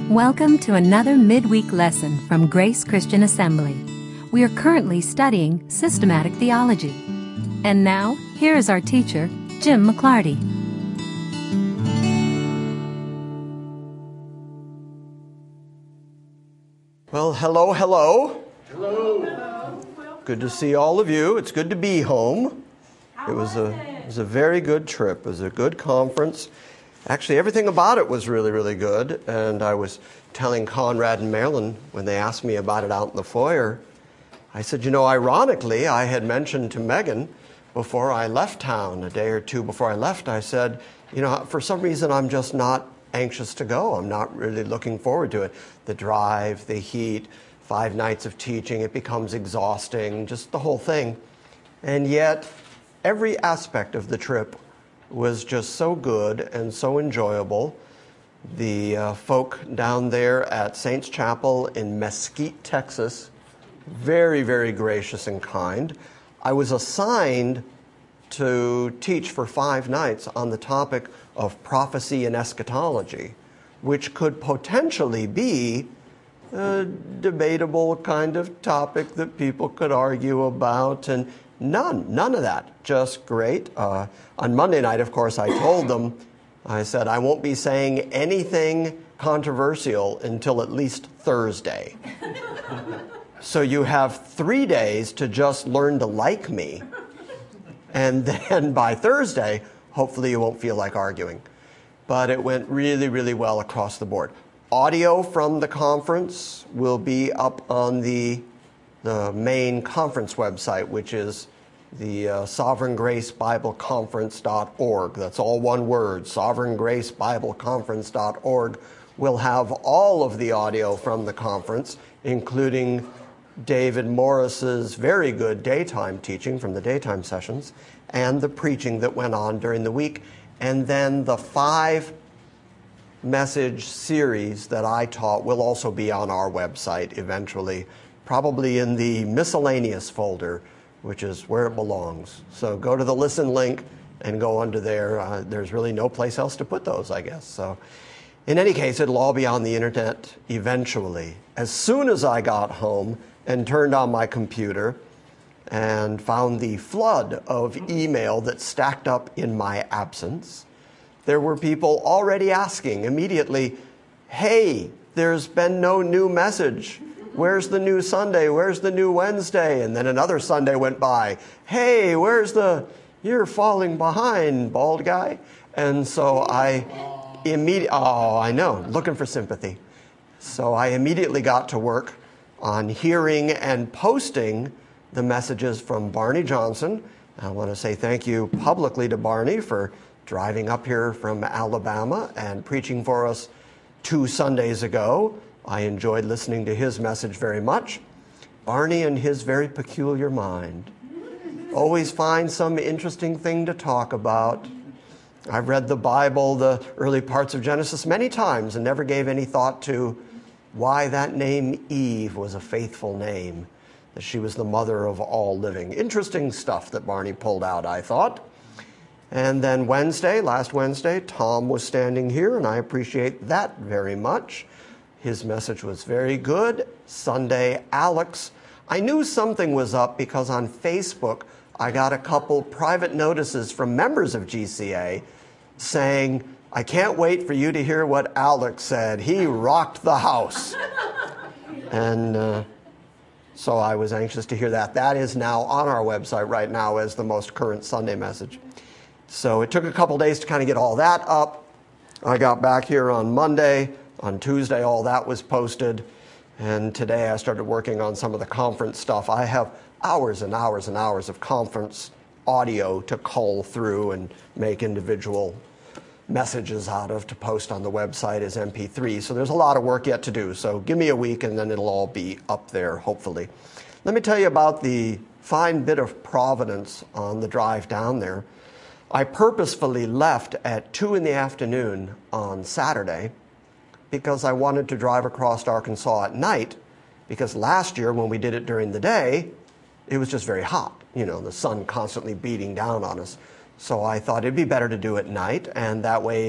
Welcome to another midweek lesson from Grace Christian Assembly. We are currently studying systematic theology. And now, here is our teacher, Jim McClarty. Well, hello. Hello. Good to see all of you. It's good to be home. It was a very good trip. It was a good conference. Actually, everything about it was really, really good. And I was telling Conrad and Marilyn when they asked me about it out in the foyer, I said, ironically, I had mentioned to Megan before I left town, a day or two before I left, I said, for some reason I'm just not anxious to go. I'm not really looking forward to it. The drive, the heat, 5 nights of teaching, it becomes exhausting, just the whole thing. And yet, every aspect of the trip was just so good and so enjoyable. The folk down there at Saints Chapel in Mesquite, Texas, very, very gracious and kind. I was assigned to teach for 5 nights on the topic of prophecy and eschatology, which could potentially be a debatable kind of topic that people could argue about, and none of that. Just great. On Monday night, of course, I told them, I said, I won't be saying anything controversial until at least Thursday. So you have 3 days to just learn to like me. And then by Thursday, hopefully you won't feel like arguing. But it went really, really well across the board. Audio from the conference will be up on the main conference website, which is the Sovereign Grace Bible Conference.org. That's all one word, Sovereign Grace Bible Conference.org. We'll have all of the audio from the conference, including David Morris's very good daytime teaching from the daytime sessions, and the preaching that went on during the week, and then the 5-message series that I taught will also be on our website eventually, probably in the miscellaneous folder, which is where it belongs. So go to the listen link and go under there. There's really no place else to put those, I guess. So in any case, it'll all be on the internet eventually. As soon as I got home and turned on my computer and found the flood of email that stacked up in my absence, there were people already asking immediately, hey, there's been no new message. Where's the new Sunday? Where's the new Wednesday? And then another Sunday went by. Hey, you're falling behind, bald guy. And so I looking for sympathy. So I immediately got to work on hearing and posting the messages from Barney Johnson. I want to say thank you publicly to Barney for driving up here from Alabama and preaching for us 2 Sundays ago. I enjoyed listening to his message very much. Barney and his very peculiar mind always find some interesting thing to talk about. I've read the Bible, the early parts of Genesis, many times and never gave any thought to why that name Eve was a faithful name, that she was the mother of all living. Interesting stuff that Barney pulled out, I thought. And then last Wednesday, Tom was standing here, and I appreciate that very much. His message was very good. Sunday, Alex. I knew something was up because on Facebook, I got a couple private notices from members of GCA saying, I can't wait for you to hear what Alex said. He rocked the house. And so I was anxious to hear that. That is now on our website right now as the most current Sunday message. So it took a couple days to kind of get all that up. I got back here on Monday. On Tuesday, all that was posted. And today I started working on some of the conference stuff. I have hours and hours and hours of conference audio to cull through and make individual messages out of to post on the website as MP3. So there's a lot of work yet to do. So give me a week and then it'll all be up there, hopefully. Let me tell you about the fine bit of providence on the drive down there. I purposefully left at 2 in the afternoon on Saturday because I wanted to drive across Arkansas at night, because last year when we did it during the day, it was just very hot, the sun constantly beating down on us. So I thought it'd be better to do it at night, and that way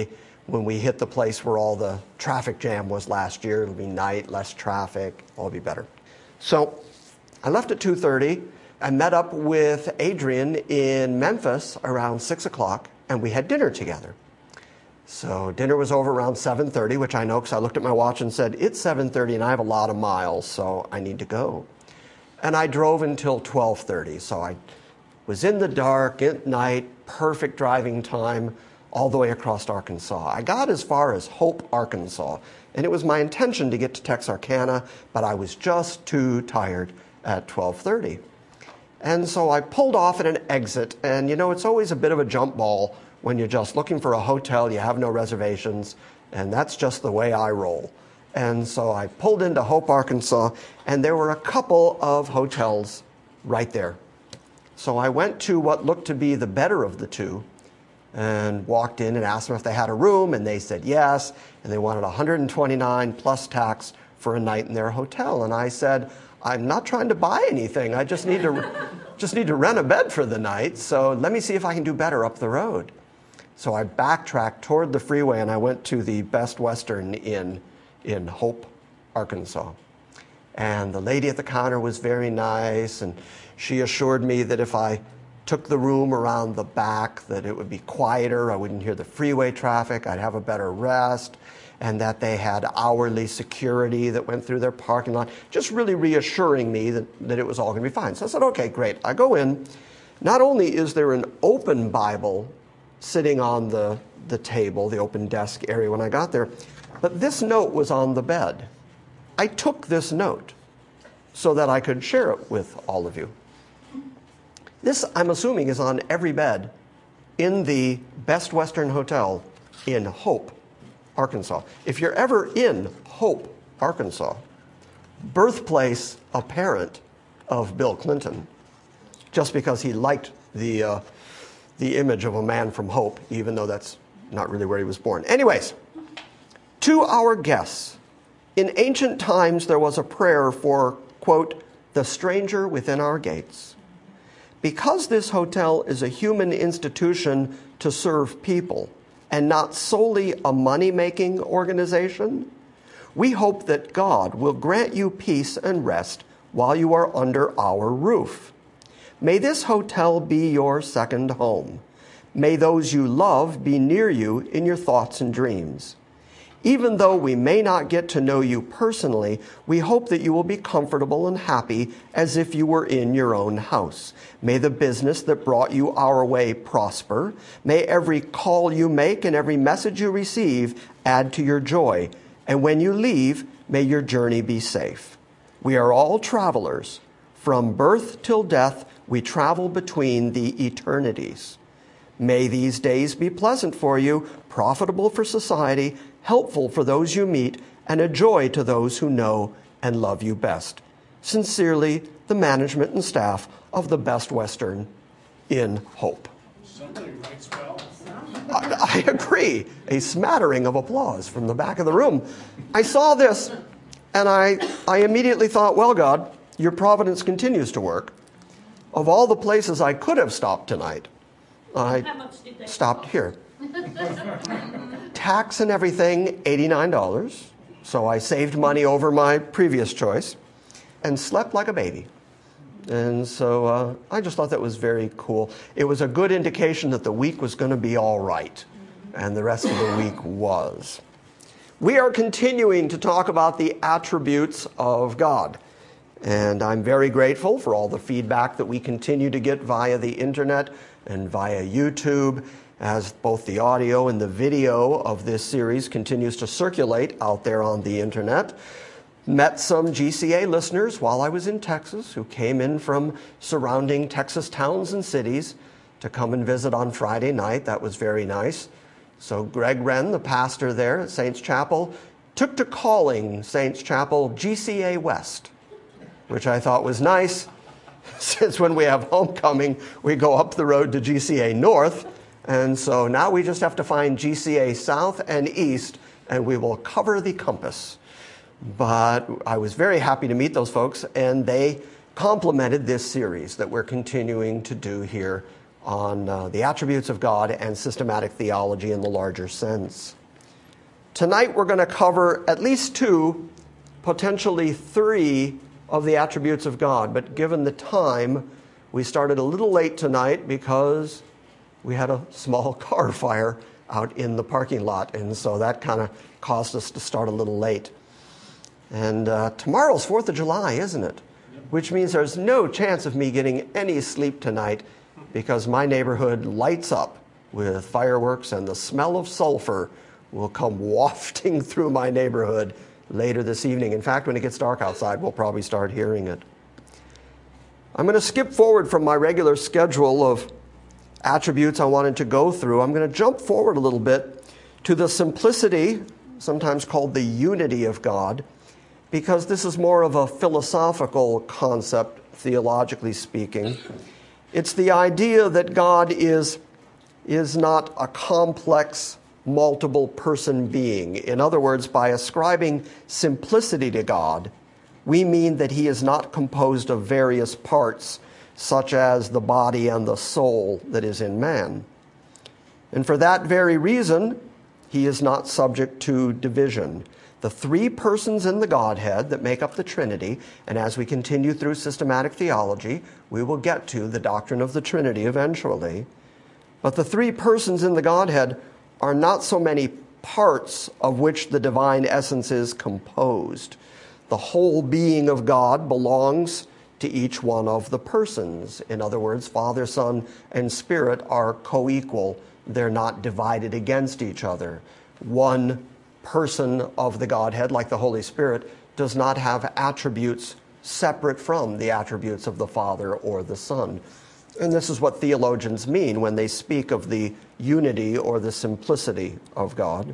when we hit the place where all the traffic jam was last year. It'll be night, less traffic, all be better. So I left at 2:30. I met up with Adrian in Memphis around 6 o'clock, and we had dinner together. So dinner was over around 7:30, which I know because I looked at my watch and said, it's 7:30 and I have a lot of miles, so I need to go. And I drove until 12:30, so I was in the dark at night, perfect driving time, all the way across Arkansas. I got as far as Hope, Arkansas, and it was my intention to get to Texarkana, but I was just too tired at 12:30. And so I pulled off at an exit, and you know, it's always a bit of a jump ball when you're just looking for a hotel, you have no reservations, and that's just the way I roll. And so I pulled into Hope, Arkansas, and there were a couple of hotels right there. So I went to what looked to be the better of the two, and walked in and asked them if they had a room, and they said yes, and they wanted $129 plus tax for a night in their hotel. And I said, I'm not trying to buy anything. I just need to rent a bed for the night, so let me see if I can do better up the road. So I backtracked toward the freeway, and I went to the Best Western Inn in Hope, Arkansas. And the lady at the counter was very nice, and she assured me that if I took the room around the back, that it would be quieter, I wouldn't hear the freeway traffic, I'd have a better rest, and that they had hourly security that went through their parking lot, just really reassuring me that it was all going to be fine. So I said, okay, great. I go in. Not only is there an open Bible sitting on the table, the open desk area when I got there, but this note was on the bed. I took this note so that I could share it with all of you. This, I'm assuming, is on every bed in the Best Western Hotel in Hope, Arkansas. If you're ever in Hope, Arkansas, birthplace apparent of Bill Clinton, just because he liked the image of a man from Hope, even though that's not really where he was born. Anyways, to our guests, in ancient times there was a prayer for, quote, the stranger within our gates. Because this hotel is a human institution to serve people and not solely a money-making organization, we hope that God will grant you peace and rest while you are under our roof. May this hotel be your second home. May those you love be near you in your thoughts and dreams. Even though we may not get to know you personally, we hope that you will be comfortable and happy as if you were in your own house. May the business that brought you our way prosper. May every call you make and every message you receive add to your joy. And when you leave, may your journey be safe. We are all travelers. From birth till death, we travel between the eternities. May these days be pleasant for you, profitable for society, helpful for those you meet, and a joy to those who know and love you best. Sincerely, the management and staff of the Best Western in Hope. Somebody writes well. I agree. A smattering of applause from the back of the room. I saw this, and I immediately thought, well, God, your providence continues to work. Of all the places I could have stopped tonight, I stopped here. Tax and everything, $89. So I saved money over my previous choice and slept like a baby. And so I just thought that was very cool. It was a good indication that the week was going to be all right. And the rest of the week was. We are continuing to talk about the attributes of God. And I'm very grateful for all the feedback that we continue to get via the internet and via YouTube, as both the audio and the video of this series continues to circulate out there on the internet. Met some GCA listeners while I was in Texas who came in from surrounding Texas towns and cities to come and visit on Friday night. That was very nice. So Greg Wren, the pastor there at Saints Chapel, took to calling Saints Chapel GCA West, which I thought was nice, since when we have homecoming, we go up the road to GCA North. And so now we just have to find GCA South and East, and we will cover the compass. But I was very happy to meet those folks, and they complimented this series that we're continuing to do here on the attributes of God and systematic theology in the larger sense. Tonight we're going to cover at least 2, potentially 3 of the attributes of God. But given the time, we started a little late tonight because we had a small car fire out in the parking lot. And so that kind of caused us to start a little late. And tomorrow's 4th of July, isn't it? Which means there's no chance of me getting any sleep tonight because my neighborhood lights up with fireworks and the smell of sulfur will come wafting through my neighborhood later this evening. In fact, when it gets dark outside, we'll probably start hearing it. I'm going to skip forward from my regular schedule of attributes I wanted to go through. I'm going to jump forward a little bit to the simplicity, sometimes called the unity of God, because this is more of a philosophical concept, theologically speaking. It's the idea that God is not a complex, multiple-person being. In other words, by ascribing simplicity to God, we mean that he is not composed of various parts, such as the body and the soul that is in man. And for that very reason, he is not subject to division. The 3 persons in the Godhead that make up the Trinity, and as we continue through systematic theology, we will get to the doctrine of the Trinity eventually. But the 3 persons in the Godhead are not so many parts of which the divine essence is composed. The whole being of God belongs to each one of the persons. In other words, Father, Son, and Spirit are co-equal. They're not divided against each other. One person of the Godhead, like the Holy Spirit, does not have attributes separate from the attributes of the Father or the Son. And this is what theologians mean when they speak of the unity or the simplicity of God.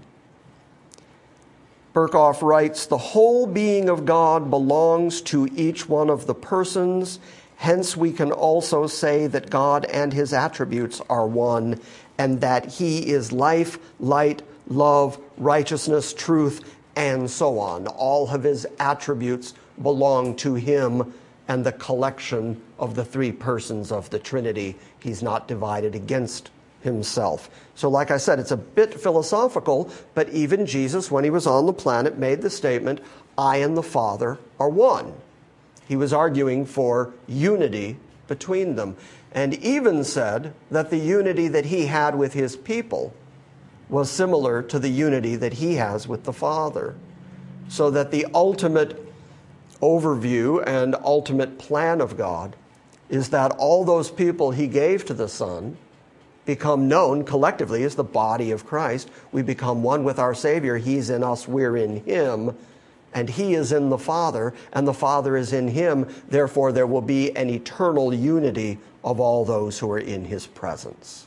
Berkhoff writes, "The whole being of God belongs to each one of the persons. Hence we can also say that God and his attributes are one, and that he is life, light, love, righteousness, truth, and so on. All of his attributes belong to him and the collection of the 3 persons of the Trinity. He's not divided against himself." So like I said, it's a bit philosophical, but even Jesus, when he was on the planet, made the statement, "I and the Father are one." He was arguing for unity between them, and even said that the unity that he had with his people was similar to the unity that he has with the Father. So that the ultimate overview and ultimate plan of God is that all those people he gave to the Son become known collectively as the body of Christ. We become one with our Savior. He's in us, we're in him, and he is in the Father, and the Father is in him. Therefore, there will be an eternal unity of all those who are in his presence.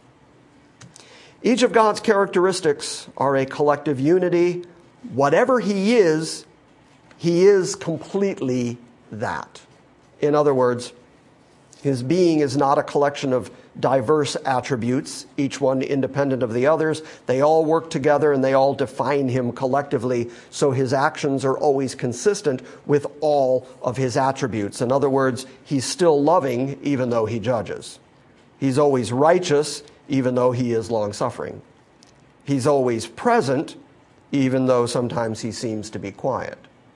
Each of God's characteristics are a collective unity. Whatever he is completely that. In other words, his being is not a collection of diverse attributes, each one independent of the others. They all work together and they all define him collectively, so his actions are always consistent with all of his attributes. In other words, he's still loving even though he judges. He's always righteous even though he is long-suffering. He's always present even though sometimes he seems to be quiet.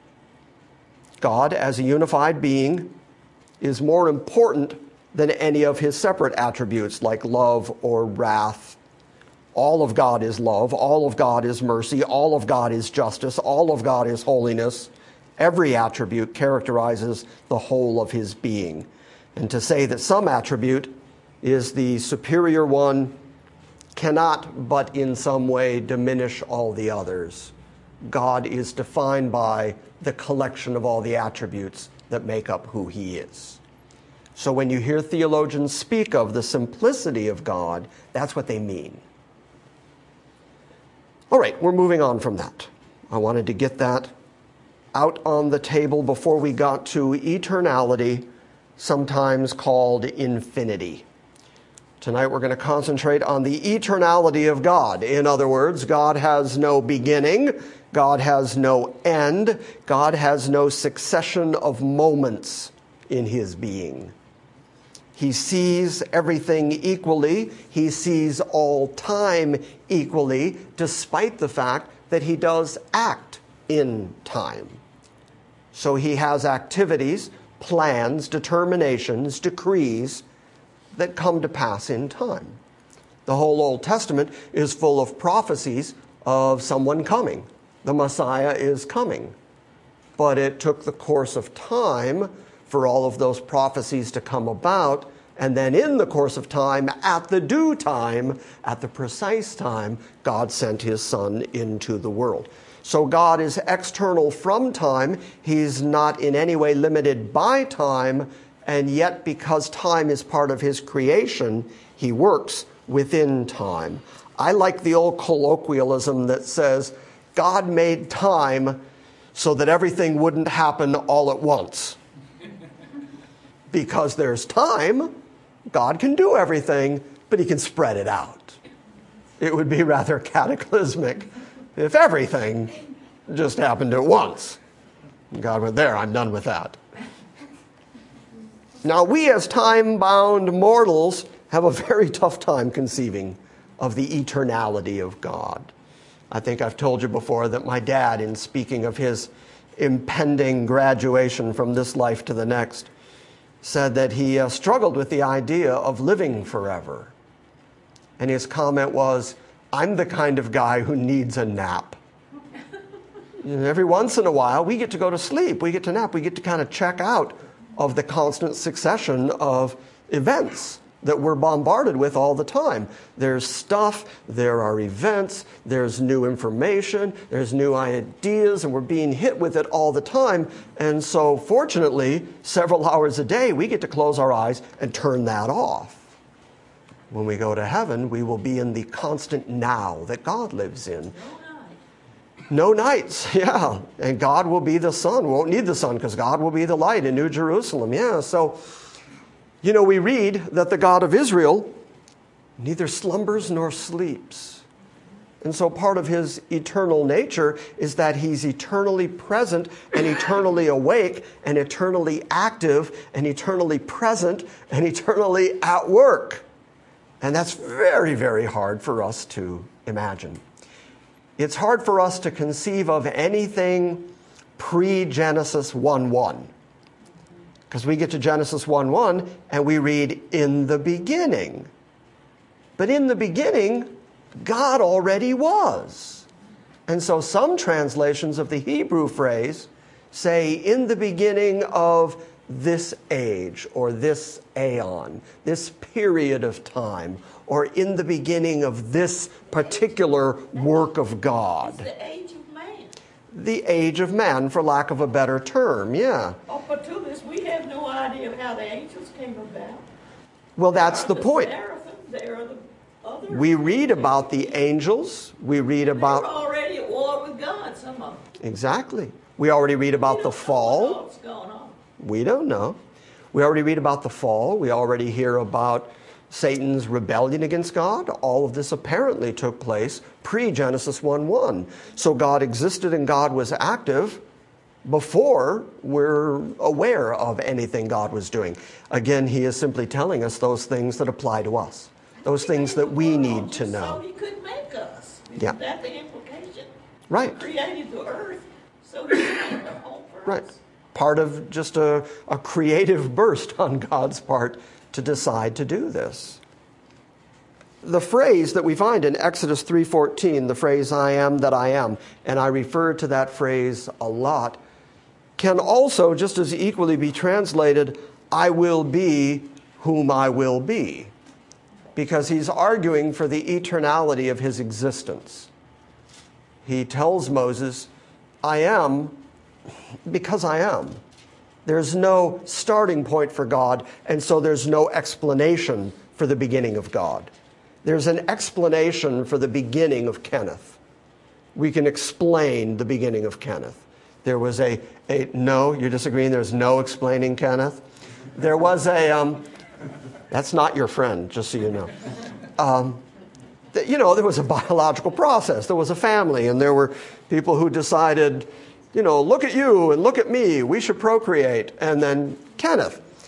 God, as a unified being, is more important than any of his separate attributes like love or wrath. All of God is love. All of God is mercy. All of God is justice. All of God is holiness. Every attribute characterizes the whole of his being. And to say that some attribute is the superior one cannot but in some way diminish all the others. God is defined by the collection of all the attributes that make up who he is. So when you hear theologians speak of the simplicity of God, that's what they mean. All right, we're moving on from that. I wanted to get that out on the table before we got to eternality, sometimes called infinity. Tonight we're going to concentrate on the eternality of God. In other words, God has no beginning, God has no end, God has no succession of moments in his being. He sees everything equally. He sees all time equally, despite the fact that he does act in time. So he has activities, plans, determinations, decrees that come to pass in time. The whole Old Testament is full of prophecies of someone coming. The Messiah is coming. But it took the course of time for all of those prophecies to come about, and then in the course of time, at the due time, at the precise time, God sent his Son into the world. So God is external from time. He's not in any way limited by time, and yet because time is part of his creation, he works within time. I like the old colloquialism that says, God made time so that everything wouldn't happen all at once. Because there's time, God can do everything, but he can spread it out. It would be rather cataclysmic if everything just happened at once. God went, there, I'm done with that. Now, we as time-bound mortals have a very tough time conceiving of the eternality of God. I think I've told you before that my dad, in speaking of his impending graduation from this life to the next, said that he struggled with the idea of living forever. And his comment was, I'm the kind of guy who needs a nap. Every once in a while, we get to go to sleep, we get to nap, we get to kind of check out of the constant succession of events that we're bombarded with all the time. There's stuff, there are events, there's new information, there's new ideas, and we're being hit with it all the time. And so fortunately, several hours a day, we get to close our eyes and turn that off. When we go to heaven, we will be in the constant now that God lives in. No nights, yeah. And God will be the sun. We won't need the sun because God will be the light in New Jerusalem. Yeah, so, we read that the God of Israel neither slumbers nor sleeps. And so part of his eternal nature is that he's eternally present and eternally awake and eternally active and eternally present and eternally at work. And that's very, very hard for us to imagine. It's hard for us to conceive of anything pre-Genesis 1:1. Because we get to Genesis 1:1 and we read, in the beginning. But in the beginning, God already was. And so some translations of the Hebrew phrase say, in the beginning of this age, or this aeon, this period of time, or in the beginning of this particular work of God. It's the age of man. The age of man, for lack of a better term, yeah. Up until this, we have no idea how the angels came about. Well, that's the point. They are the others. We read about the angels. We read about... They were already at war with God, some of them. Exactly. We already read about the fall. What's going on? We don't know. We already read about the fall. We already hear about Satan's rebellion against God. All of this apparently took place pre-Genesis 1:1. So God existed and God was active before we're aware of anything God was doing. Again, he is simply telling us those things that apply to us, those things that we need to know. So he could make us. Yeah. That's the implication. Right. He created the earth, so he made the home for Right. us. Part of just a creative burst on God's part to decide to do this. The phrase that we find in Exodus 3:14, the phrase, I am that I am, and I refer to that phrase a lot, can also just as equally be translated, I will be whom I will be, because he's arguing for the eternality of his existence. He tells Moses, I am because I am. There's no starting point for God, and so there's no explanation for the beginning of God. There's an explanation for the beginning of Kenneth. We can explain the beginning of Kenneth. There was no, you're disagreeing, there's no explaining Kenneth? There was that's not your friend, just so you know. There was a biological process. There was a family, and there were people who decided, look at you and look at me. We should procreate. And then Kenneth.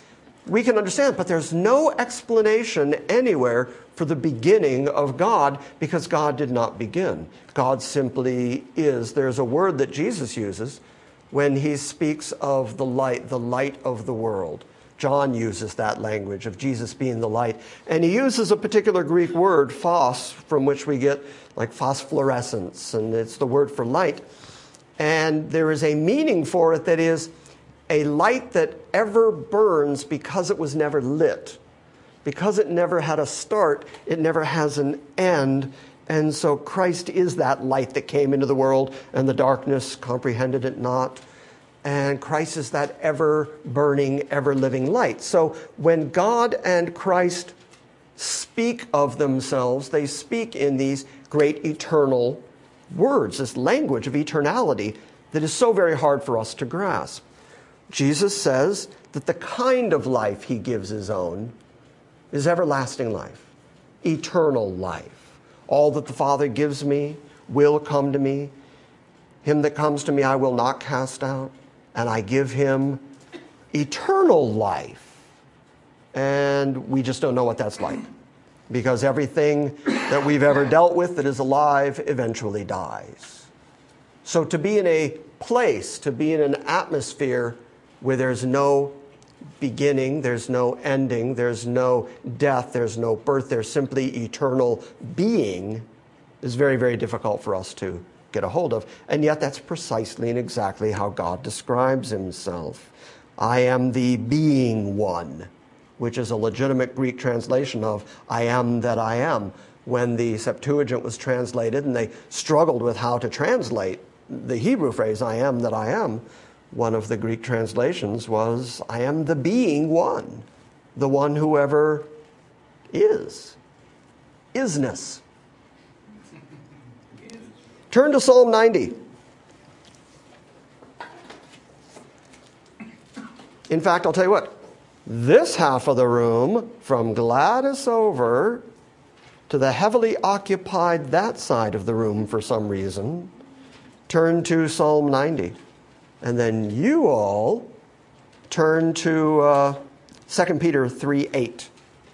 we can understand, but there's no explanation anywhere for the beginning of God, because God did not begin. God simply is. There's a word that Jesus uses when he speaks of the light of the world. John uses that language of Jesus being the light. And he uses a particular Greek word, phos, from which we get like phosphorescence, and it's the word for light. And there is a meaning for it that is a light that ever burns because it was never lit. Because it never had a start, it never has an end. And so Christ is that light that came into the world, and the darkness comprehended it not. And Christ is that ever-burning, ever-living light. So when God and Christ speak of themselves, they speak in these great eternal words, this language of eternality that is so very hard for us to grasp. Jesus says that the kind of life he gives his own is everlasting life, eternal life. All that the Father gives me will come to me. Him that comes to me I will not cast out. And I give him eternal life. And we just don't know what that's like, because everything that we've ever dealt with that is alive eventually dies. So to be in a place, to be in an atmosphere where there's no beginning, there's no ending, there's no death, there's no birth, there's simply eternal being, is very, very difficult for us to get a hold of. And yet that's precisely and exactly how God describes himself. I am the being one, which is a legitimate Greek translation of I am that I am. When the Septuagint was translated and they struggled with how to translate the Hebrew phrase I am that I am, one of the Greek translations was I am the being one, the one who ever is. Isness. Turn to Psalm 90. In fact, I'll tell you what, this half of the room, from Gladys over to the heavily occupied that side of the room for some reason, turn to Psalm 90. And then you all turn to 2 Peter 3:8.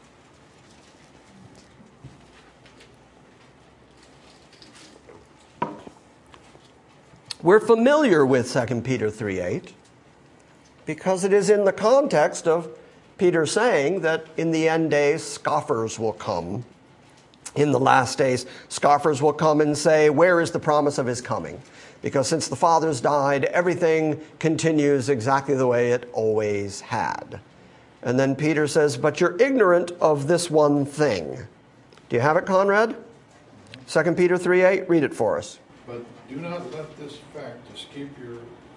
We're familiar with 2 Peter 3:8 because it is in the context of Peter saying that in the end days, scoffers will come. In the last days, scoffers will come and say, where is the promise of his coming? Because since the fathers died, everything continues exactly the way it always had. And then Peter says, but you're ignorant of this one thing. Do you have it, Conrad? 2 Peter 3:8, read it for us. But do not let this fact escape your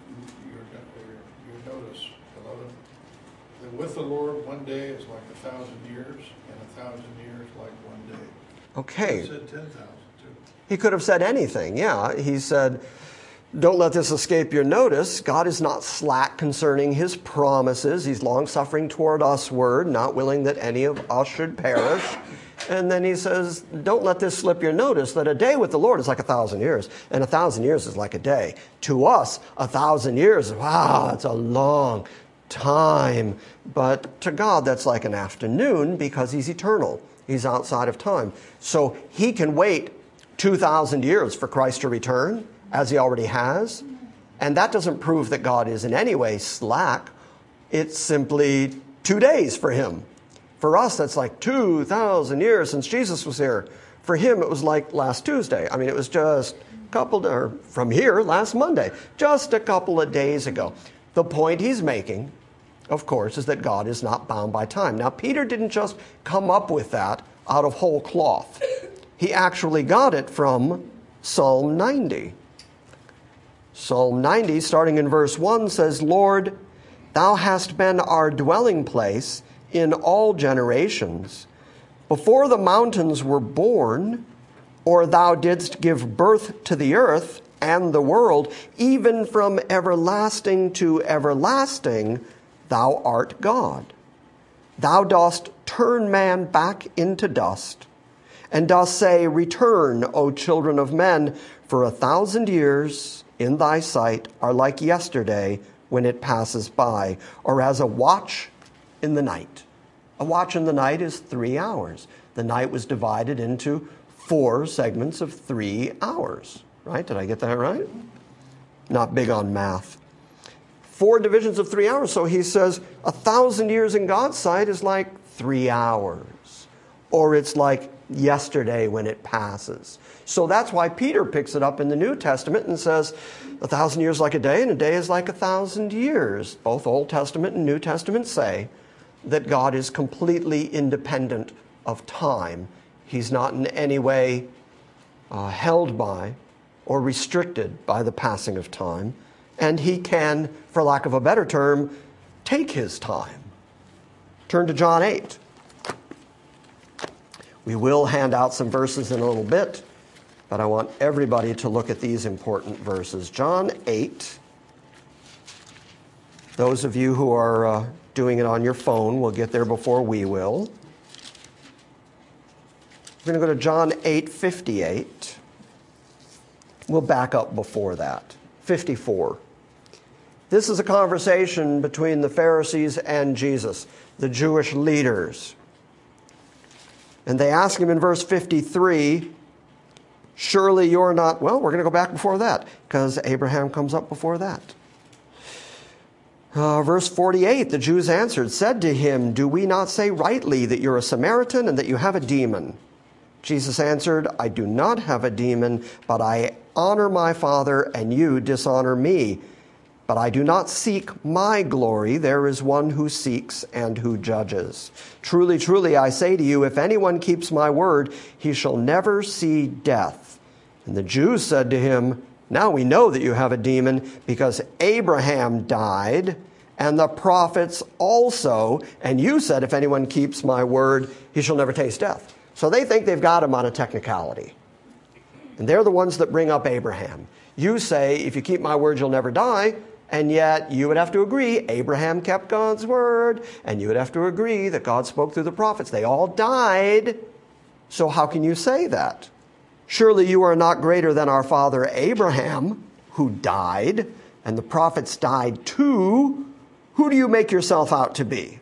notice, beloved, that with the Lord 1 day is like 1,000 years, and 1,000 years like 1 day. Okay. He said 10,000 too. He could have said anything, yeah. He said, don't let this escape your notice. God is not slack concerning his promises. He's long-suffering toward usward, not willing that any of us should perish. And then he says, don't let this slip your notice, that a day with the Lord is like 1,000 years, and 1,000 years is like a day. To us, 1,000 years, wow, that's a long time. But to God, that's like an afternoon, because he's eternal. He's outside of time. So he can wait 2,000 years for Christ to return, as he already has. And that doesn't prove that God is in any way slack. It's simply 2 days for him. For us, that's like 2,000 years since Jesus was here. For him, it was like last Tuesday. I mean, it was just from here, last Monday, just a couple of days ago. The point he's making, of course, is that God is not bound by time. Now, Peter didn't just come up with that out of whole cloth. He actually got it from Psalm 90. Psalm 90, starting in verse 1, says, Lord, thou hast been our dwelling place in all generations. Before the mountains were born, or thou didst give birth to the earth and the world, even from everlasting to everlasting, thou art God. Thou dost turn man back into dust, and dost say, return, O children of men, for 1,000 years in thy sight are like yesterday when it passes by, or as a watch in the night. A watch in the night is 3 hours. The night was divided into 4 segments of 3 hours. Right? Did I get that right? Not big on math. 4 divisions of 3 hours. So he says 1,000 years in God's sight is like 3 hours. Or it's like yesterday when it passes. So that's why Peter picks it up in the New Testament and says 1,000 years like a day and a day is like 1,000 years. Both Old Testament and New Testament say that God is completely independent of time. He's not in any way held by or restricted by the passing of time. And he can, for lack of a better term, take his time. Turn to John 8. We will hand out some verses in a little bit, but I want everybody to look at these important verses. John 8. Those of you who are doing it on your phone will get there before we will. We're going to go to John 8:58. We'll back up before that. 54. This is a conversation between the Pharisees and Jesus, the Jewish leaders. And they ask him in verse 53, surely you're not, well, we're going to go back before that, because Abraham comes up before that. Verse 48, the Jews answered, said to him, do we not say rightly that you're a Samaritan and that you have a demon? Jesus answered, I do not have a demon, but I honor my Father, and you dishonor me. But I do not seek my glory. There is one who seeks and who judges. Truly, truly, I say to you, if anyone keeps my word, he shall never see death. And the Jews said to him, now we know that you have a demon, because Abraham died, and the prophets also. And you said, if anyone keeps my word, he shall never taste death. So they think they've got him on a technicality. And they're the ones that bring up Abraham. You say, if you keep my word, you'll never die. And yet you would have to agree Abraham kept God's word. And you would have to agree that God spoke through the prophets. They all died. So how can you say that? Surely you are not greater than our father Abraham, who died, and the prophets died too. Who do you make yourself out to be?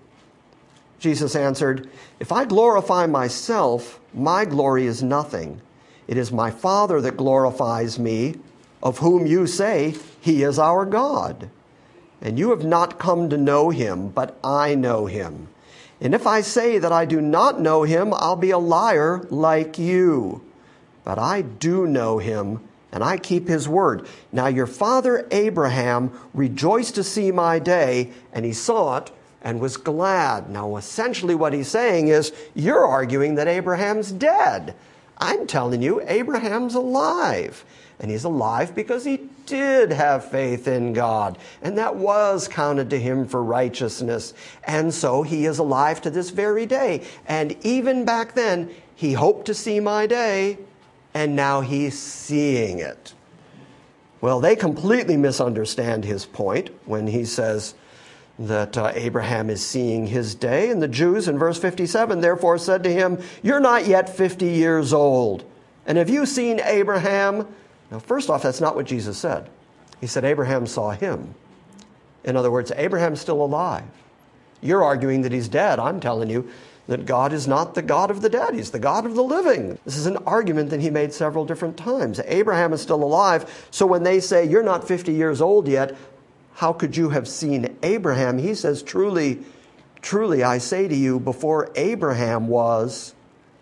Jesus answered, if I glorify myself, my glory is nothing. It is my Father that glorifies me, of whom you say he is our God. And you have not come to know him, but I know him. And if I say that I do not know him, I'll be a liar like you. But I do know him, and I keep his word. Now your father Abraham rejoiced to see my day, and he saw it and was glad. Now essentially what he's saying is, you're arguing that Abraham's dead. I'm telling you, Abraham's alive. And he's alive because he did have faith in God. And that was counted to him for righteousness. And so he is alive to this very day. And even back then, he hoped to see my day. And now he's seeing it. Well, they completely misunderstand his point when he says that Abraham is seeing his day. And the Jews in verse 57 therefore said to him, you're not yet 50 years old. And have you seen Abraham? Now, first off, that's not what Jesus said. He said Abraham saw him. In other words, Abraham's still alive. You're arguing that he's dead. I'm telling you that God is not the God of the dead. He's the God of the living. This is an argument that he made several different times. Abraham is still alive. So when they say, you're not 50 years old yet, how could you have seen Abraham? He says, truly, truly, I say to you, before Abraham was,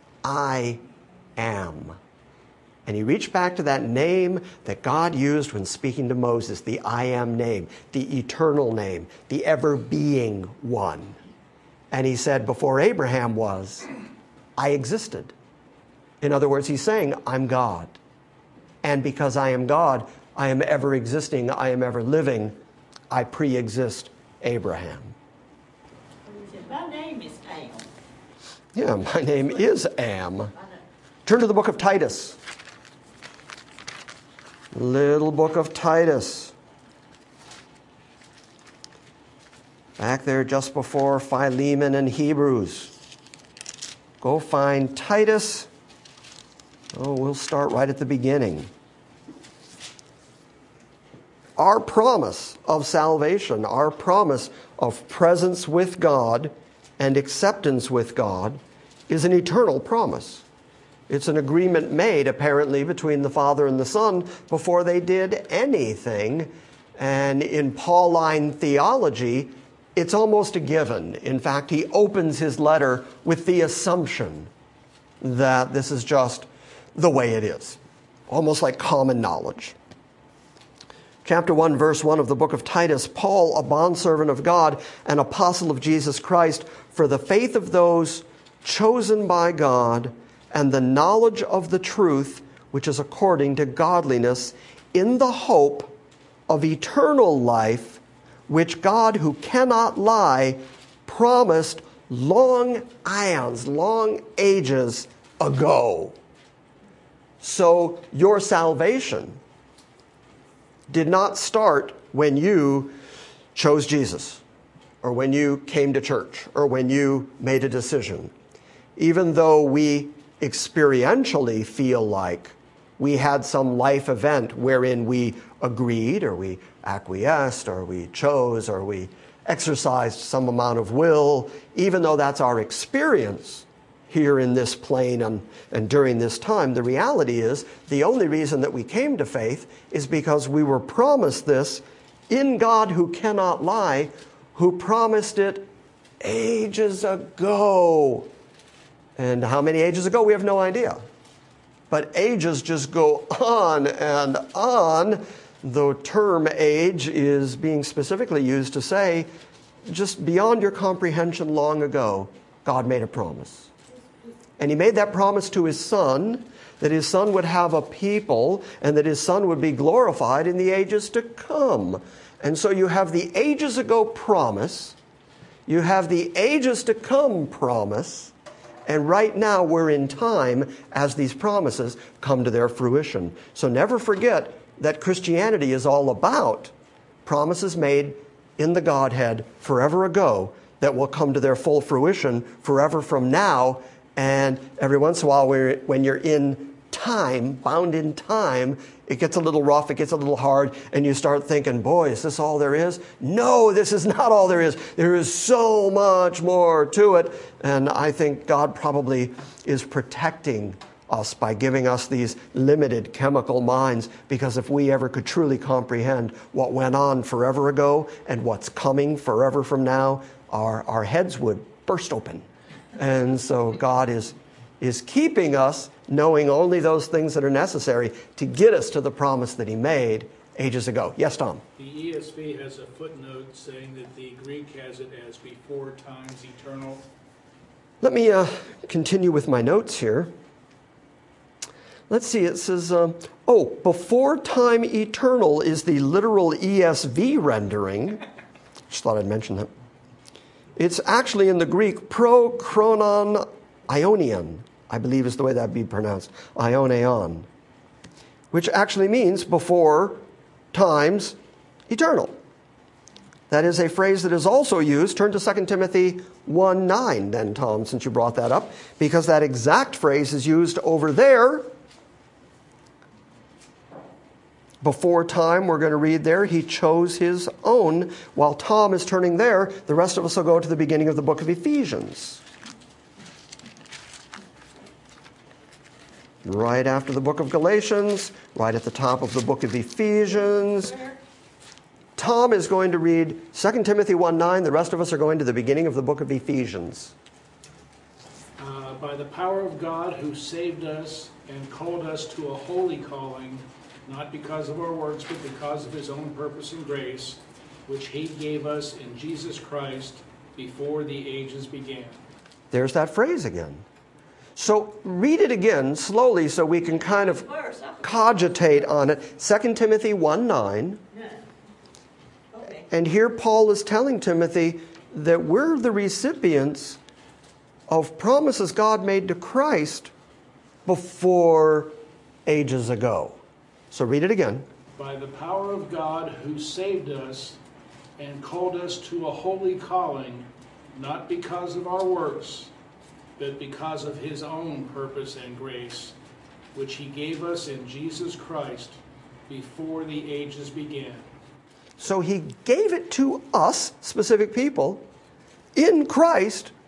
I am. And he reached back to that name that God used when speaking to Moses, the I am name, the eternal name, the ever-being one. And he said, before Abraham was, I existed. In other words, he's saying, I'm God. And because I am God, I am ever existing, I am ever living. I pre-exist Abraham. My name is Am. Yeah, my name is Am. Turn to the book of Titus. Little book of Titus. Back there just before Philemon and Hebrews. Go find Titus. Oh, we'll start right at the beginning. Our promise of salvation, our promise of presence with God and acceptance with God is an eternal promise. It's an agreement made, apparently, between the Father and the Son before they did anything. And in Pauline theology, it's almost a given. In fact, he opens his letter with the assumption that this is just the way it is, almost like common knowledge. Chapter 1, verse 1 of the book of Titus, Paul, a bondservant of God, an apostle of Jesus Christ, for the faith of those chosen by God and the knowledge of the truth, which is according to godliness, in the hope of eternal life, which God, who cannot lie, promised long aeons, long ages ago. So your salvation did not start when you chose Jesus, or when you came to church, or when you made a decision. Even though we experientially feel like we had some life event wherein we agreed, or we acquiesced, or we chose, or we exercised some amount of will, even though that's our experience here in this plane and during this time, the reality is the only reason that we came to faith is because we were promised this in God, who cannot lie, who promised it ages ago. And how many ages ago? We have no idea. But ages just go on and on. The term age is being specifically used to say, just beyond your comprehension long ago, God made a promise. And he made that promise to his Son, that his Son would have a people and that his Son would be glorified in the ages to come. And so you have the ages ago promise, you have the ages to come promise, and right now we're in time as these promises come to their fruition. So never forget that Christianity is all about promises made in the Godhead forever ago that will come to their full fruition forever from now. And every once in a while, when you're in time, bound in time, it gets a little rough, it gets a little hard, and you start thinking, boy, is this all there is? No, this is not all there is. There is so much more to it. And I think God probably is protecting us by giving us these limited chemical minds, because if we ever could truly comprehend what went on forever ago and what's coming forever from now, our heads would burst open. And so God is keeping us knowing only those things that are necessary to get us to the promise that he made ages ago. Yes, Tom? The ESV has a footnote saying that the Greek has it as before times eternal. Let me continue with my notes here. Let's see, it says, before time eternal is the literal ESV rendering. Just thought I'd mention that. It's actually in the Greek pro-chronon ionion, I believe is the way that would be pronounced, ioneon, which actually means before times eternal. That is a phrase that is also used. Turn to 2 Timothy 1:9 then, Tom, since you brought that up, because that exact phrase is used over there. Before time, we're going to read there, he chose his own. While Tom is turning there, the rest of us will go to the beginning of the book of Ephesians. Right after the book of Galatians, right at the top of the book of Ephesians. Tom is going to read 2 Timothy 1:9. The rest of us are going to the beginning of the book of Ephesians. By the power of God who saved us and called us to a holy calling, not because of our works, but because of his own purpose and grace, which he gave us in Jesus Christ before the ages began. There's that phrase again. So read it again slowly so we can kind of cogitate on it. 2 Timothy 1:9. Okay. And here Paul is telling Timothy that we're the recipients of promises God made to Christ before ages ago. So read it again. By the power of God who saved us and called us to a holy calling, not because of our works, but because of his own purpose and grace, which he gave us in Jesus Christ before the ages began. So he gave it to us, specific people, in Christ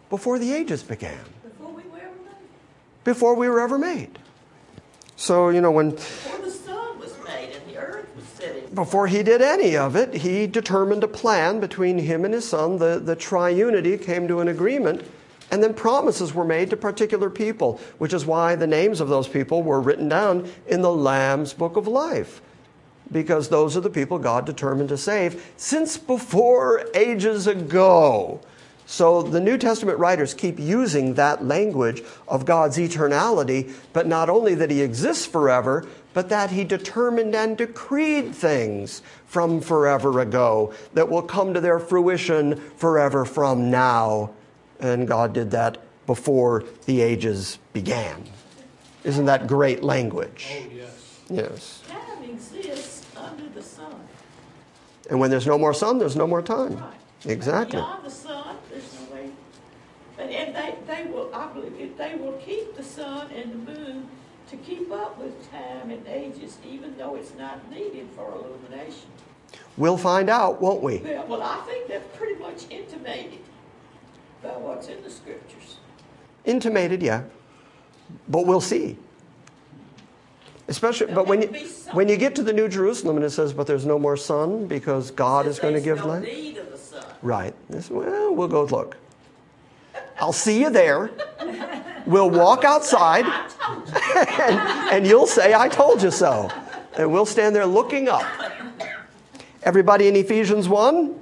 before the ages began, Before we were ever made. before we were ever made. So, when Before the sun was made and the earth was set in. before he did any of it, he determined a plan between him and his son. The triunity came to an agreement, and then promises were made to particular people, which is why the names of those people were written down in the Lamb's Book of Life, because those are the people God determined to save since before ages ago. So the New Testament writers keep using that language of God's eternality, but not only that he exists forever, but that he determined and decreed things from forever ago that will come to their fruition forever from now. And God did that before the ages began. Isn't that great language? Oh, yes. Yes. Time exists under the sun. And when there's no more sun, there's no more time. Right. Exactly. Beyond the sun, there's no way. And they will, I believe, they will keep the sun and the moon to keep up with time and ages, even though it's not needed for illumination. We'll find out, won't we? Well, I think that's pretty much intimated by what's in the scriptures. Intimated, yeah. But we'll see. Especially, but There'll have to be some- when you get to the New Jerusalem and it says, but there's no more sun because God is going to give light. There's no need of the sun. Right. Well, we'll go look. I'll see you there. We'll walk outside I told you. and you'll say, I told you so. And we'll stand there looking up. Everybody in Ephesians 1?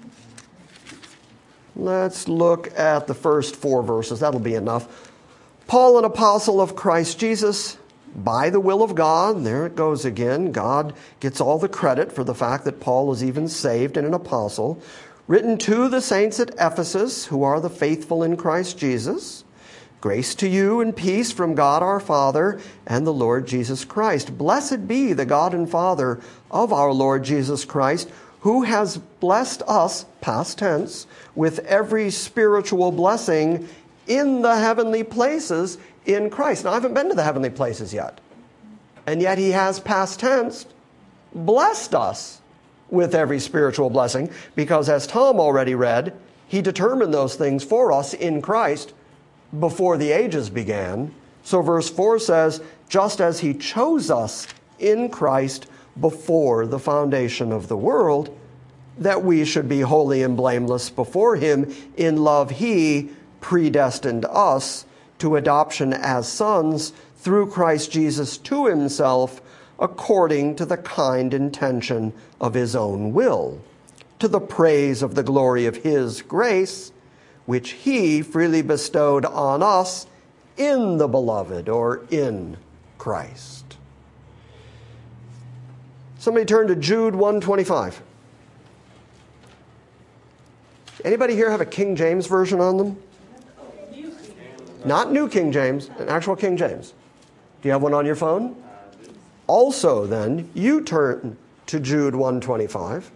Let's look at the first 4 verses. That'll be enough. Paul, an apostle of Christ Jesus, by the will of God. There it goes again. God gets all the credit for the fact that Paul is even saved and an apostle. Written to the saints at Ephesus, who are the faithful in Christ Jesus. Grace to you and peace from God our Father and the Lord Jesus Christ. Blessed be the God and Father of our Lord Jesus Christ, who has blessed us, past tense, with every spiritual blessing in the heavenly places in Christ. Now, I haven't been to the heavenly places yet. And yet he has, past tense, blessed us with every spiritual blessing, because as Tom already read, he determined those things for us in Christ before the ages began. So verse 4 says, just as he chose us in Christ before the foundation of the world, that we should be holy and blameless before him. In love he predestined us to adoption as sons through Christ Jesus to himself, according to the kind intention of his own will, to the praise of the glory of his grace, which he freely bestowed on us in the beloved, or in Christ. Somebody turn to Jude 1:25. Anybody here have a King James version on them? Not New King James, an actual King James. Do you have one on your phone? Also, then, you turn to Jude 1:25,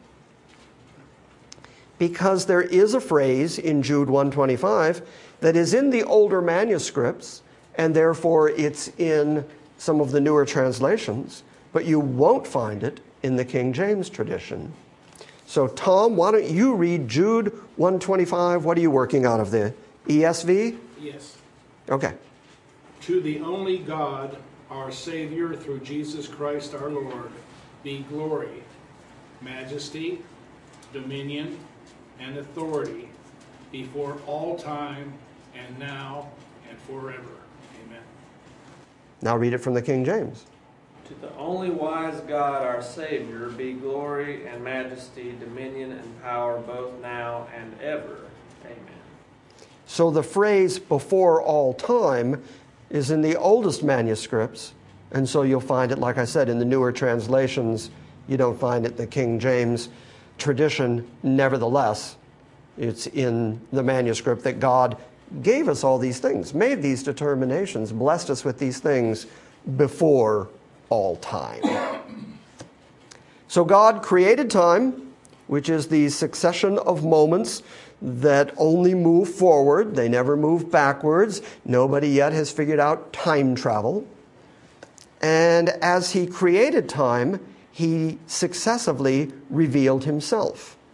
because there is a phrase in Jude 1:25 that is in the older manuscripts, and therefore it's in some of the newer translations, but you won't find it in the King James tradition. So, Tom, why don't you read Jude 1:25? What are you working out of the ESV? Yes. Okay. To the only God, our Savior, through Jesus Christ our Lord, be glory, majesty, dominion, and authority before all time and now and forever. Amen. Now read it from the King James. To the only wise God, our Savior, be glory and majesty, dominion and power, both now and ever. Amen. So the phrase before all time is in the oldest manuscripts, and so you'll find it, like I said, in the newer translations. You don't find it in the King James tradition. Nevertheless, it's in the manuscript that God gave us all these things, made these determinations, blessed us with these things before all time. So God created time, which is the succession of moments that only move forward. They never move backwards. Nobody yet has figured out time travel. And as he created time, he successively revealed himself.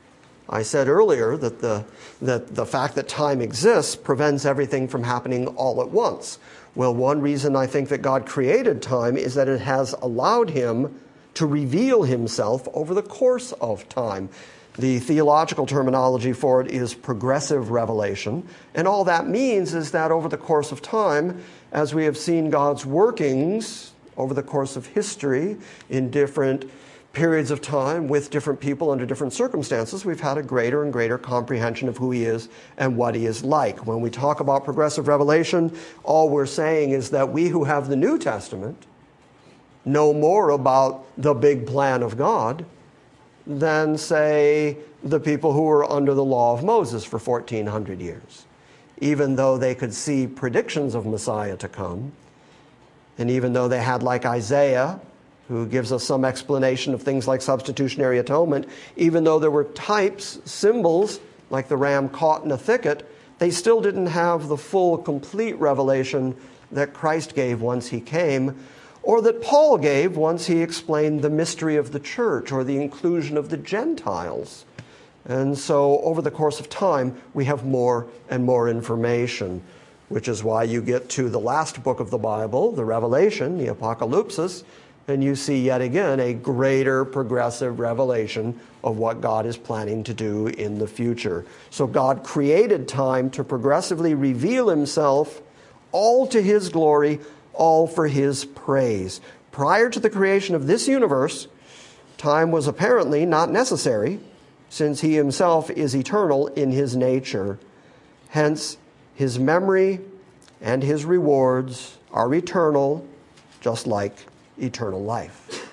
I said earlier that the fact that time exists prevents everything from happening all at once. Well, one reason I think that God created time is that it has allowed him to reveal himself over the course of time. The theological terminology for it is progressive revelation. And all that means is that over the course of time, as we have seen God's workings over the course of history in different periods of time with different people under different circumstances, we've had a greater and greater comprehension of who he is and what he is like. When we talk about progressive revelation, all we're saying is that we who have the New Testament know more about the big plan of God than, say, the people who were under the law of Moses for 1,400 years. Even though they could see predictions of Messiah to come, and even though they had, like Isaiah, who gives us some explanation of things like substitutionary atonement, even though there were types, symbols, like the ram caught in a thicket, they still didn't have the full, complete revelation that Christ gave once he came, or that Paul gave once he explained the mystery of the church or the inclusion of the Gentiles. And so over the course of time, we have more and more information, which is why you get to the last book of the Bible, the Revelation, the Apocalypse, and you see yet again a greater progressive revelation of what God is planning to do in the future. So God created time to progressively reveal himself, all to his glory, all for his praise. Prior to the creation of this universe, time was apparently not necessary, since he himself is eternal in his nature. Hence, his memory and his rewards are eternal, just like eternal life.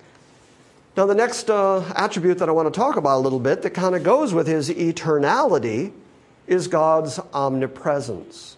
Now, the next attribute that I want to talk about a little bit that kind of goes with his eternality is God's omnipresence.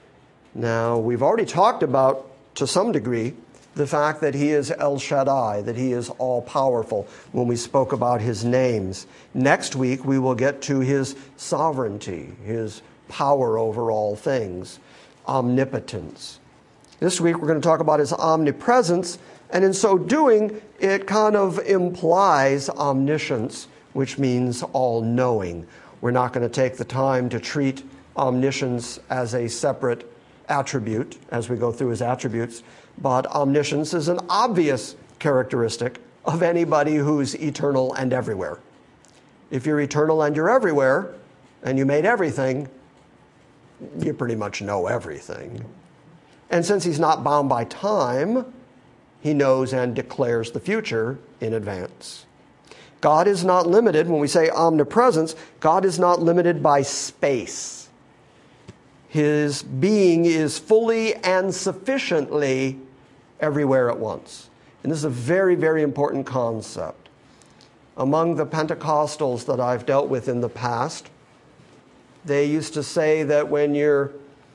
Now, we've already talked about, to some degree, the fact that he is El Shaddai, that he is all-powerful, when we spoke about his names. Next week, we will get to his sovereignty, his power over all things, omnipotence. This week, we're going to talk about his omnipresence, and in so doing, it kind of implies omniscience, which means all-knowing. We're not going to take the time to treat omniscience as a separate attribute as we go through his attributes, but omniscience is an obvious characteristic of anybody who's eternal and everywhere. If you're eternal and you're everywhere, and you made everything, you pretty much know everything. And since he's not bound by time, he knows and declares the future in advance. God is not limited, when we say omnipresence, God is not limited by space. His being is fully and sufficiently everywhere at once. And this is a very, very important concept. Among the Pentecostals that I've dealt with in the past, they used to say that when you're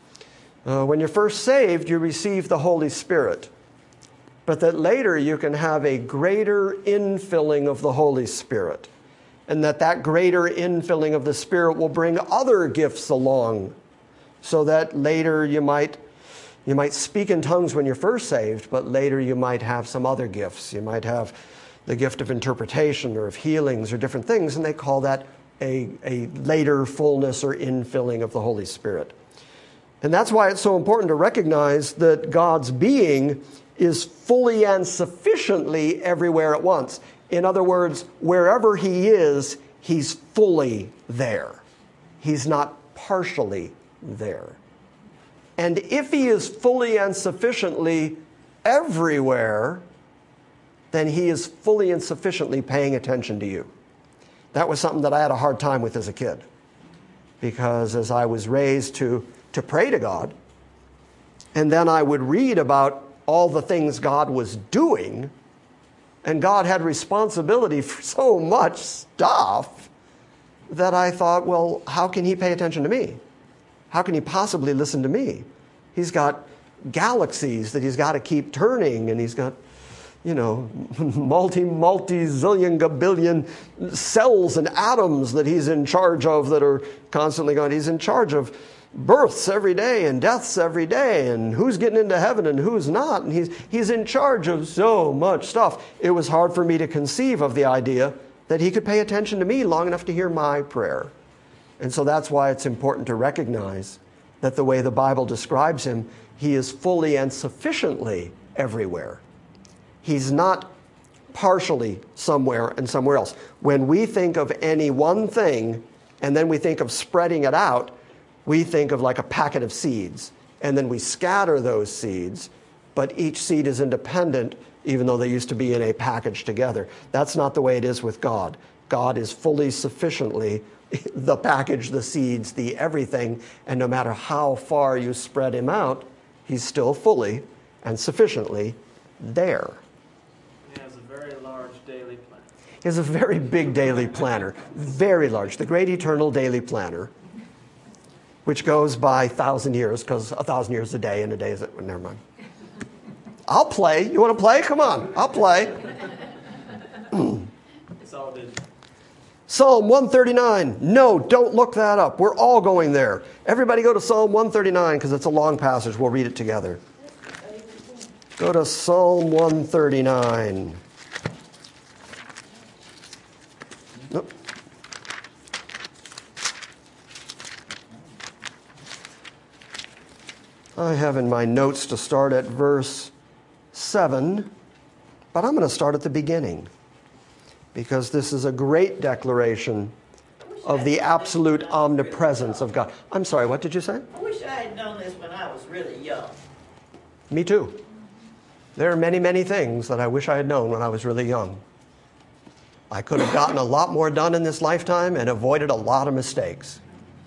first saved, you receive the Holy Spirit, but that later you can have a greater infilling of the Holy Spirit, and that greater infilling of the Spirit will bring other gifts along, so that later you might speak in tongues when you're first saved, but later you might have some other gifts. You might have the gift of interpretation or of healings or different things, and they call that a later fullness or infilling of the Holy Spirit. And that's why it's so important to recognize that God's being is fully and sufficiently everywhere at once. In other words, wherever he is, he's fully there. He's not partially there. And if he is fully and sufficiently everywhere, then he is fully and sufficiently paying attention to you. That was something that I had a hard time with as a kid, because as I was raised to pray to God, and then I would read about all the things God was doing, and God had responsibility for so much stuff, that I thought, well, how can he pay attention to me? How can he possibly listen to me? He's got galaxies that he's got to keep turning, and he's got, multi-zillion, gabillion cells and atoms that he's in charge of that are constantly going. He's in charge of births every day and deaths every day, and who's getting into heaven and who's not. And he's in charge of so much stuff. It was hard for me to conceive of the idea that he could pay attention to me long enough to hear my prayer. And so that's why it's important to recognize that the way the Bible describes him, he is fully and sufficiently everywhere. He's not partially somewhere and somewhere else. When we think of any one thing, and then we think of spreading it out, we think of like a packet of seeds. And then we scatter those seeds, but each seed is independent, even though they used to be in a package together. That's not the way it is with God. God is fully sufficiently the package, the seeds, the everything, and no matter how far you spread him out, he's still fully and sufficiently there. He has a very large daily planner. He has a very big daily planner, very large, the great eternal daily planner, which goes by 1,000 years, because 1,000 years is a day, and a day is never mind. I'll play. You want to play? Come on, I'll play. It's all digital. Psalm 139. No, don't look that up. We're all going there. Everybody go to Psalm 139 because it's a long passage. We'll read it together. Go to Psalm 139. Nope. I have in my notes to start at verse 7, but I'm going to start at the beginning, because this is a great declaration of the absolute omnipresence of God. I'm sorry, what did you say? I wish I had known this when I was really young. Me too. There are many, many things that I wish I had known when I was really young. I could have gotten a lot more done in this lifetime and avoided a lot of mistakes.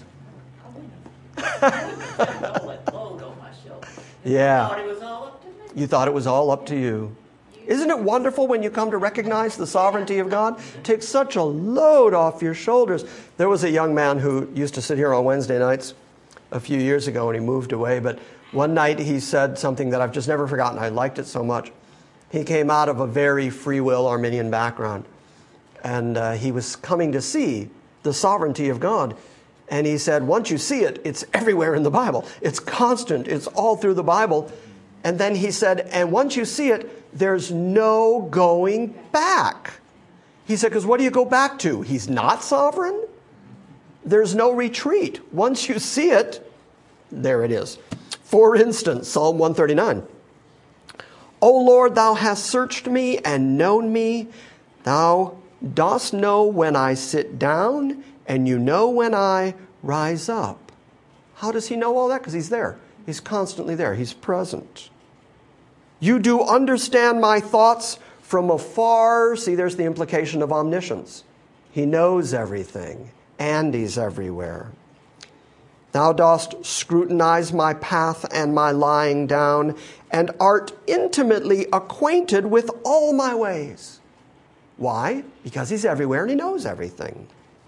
Yeah. I thought it was all up to me. You thought it was all up to you. Isn't it wonderful when you come to recognize the sovereignty of God? Take such a load off your shoulders. There was a young man who used to sit here on Wednesday nights a few years ago, and he moved away. But one night he said something that I've just never forgotten. I liked it so much. He came out of a very free will Arminian background, and he was coming to see the sovereignty of God. And he said, once you see it, it's everywhere in the Bible. It's constant. It's all through the Bible. And then he said, and once you see it, there's no going back. He said, because what do you go back to? He's not sovereign? There's no retreat. Once you see it, there it is. For instance, Psalm 139. O Lord, thou hast searched me and known me. Thou dost know when I sit down, and you know when I rise up. How does he know all that? Because he's there. He's constantly there. He's present. You do understand my thoughts from afar. See, there's the implication of omniscience. He knows everything, and he's everywhere. Thou dost scrutinize my path and my lying down, and art intimately acquainted with all my ways. Why? Because he's everywhere and he knows everything.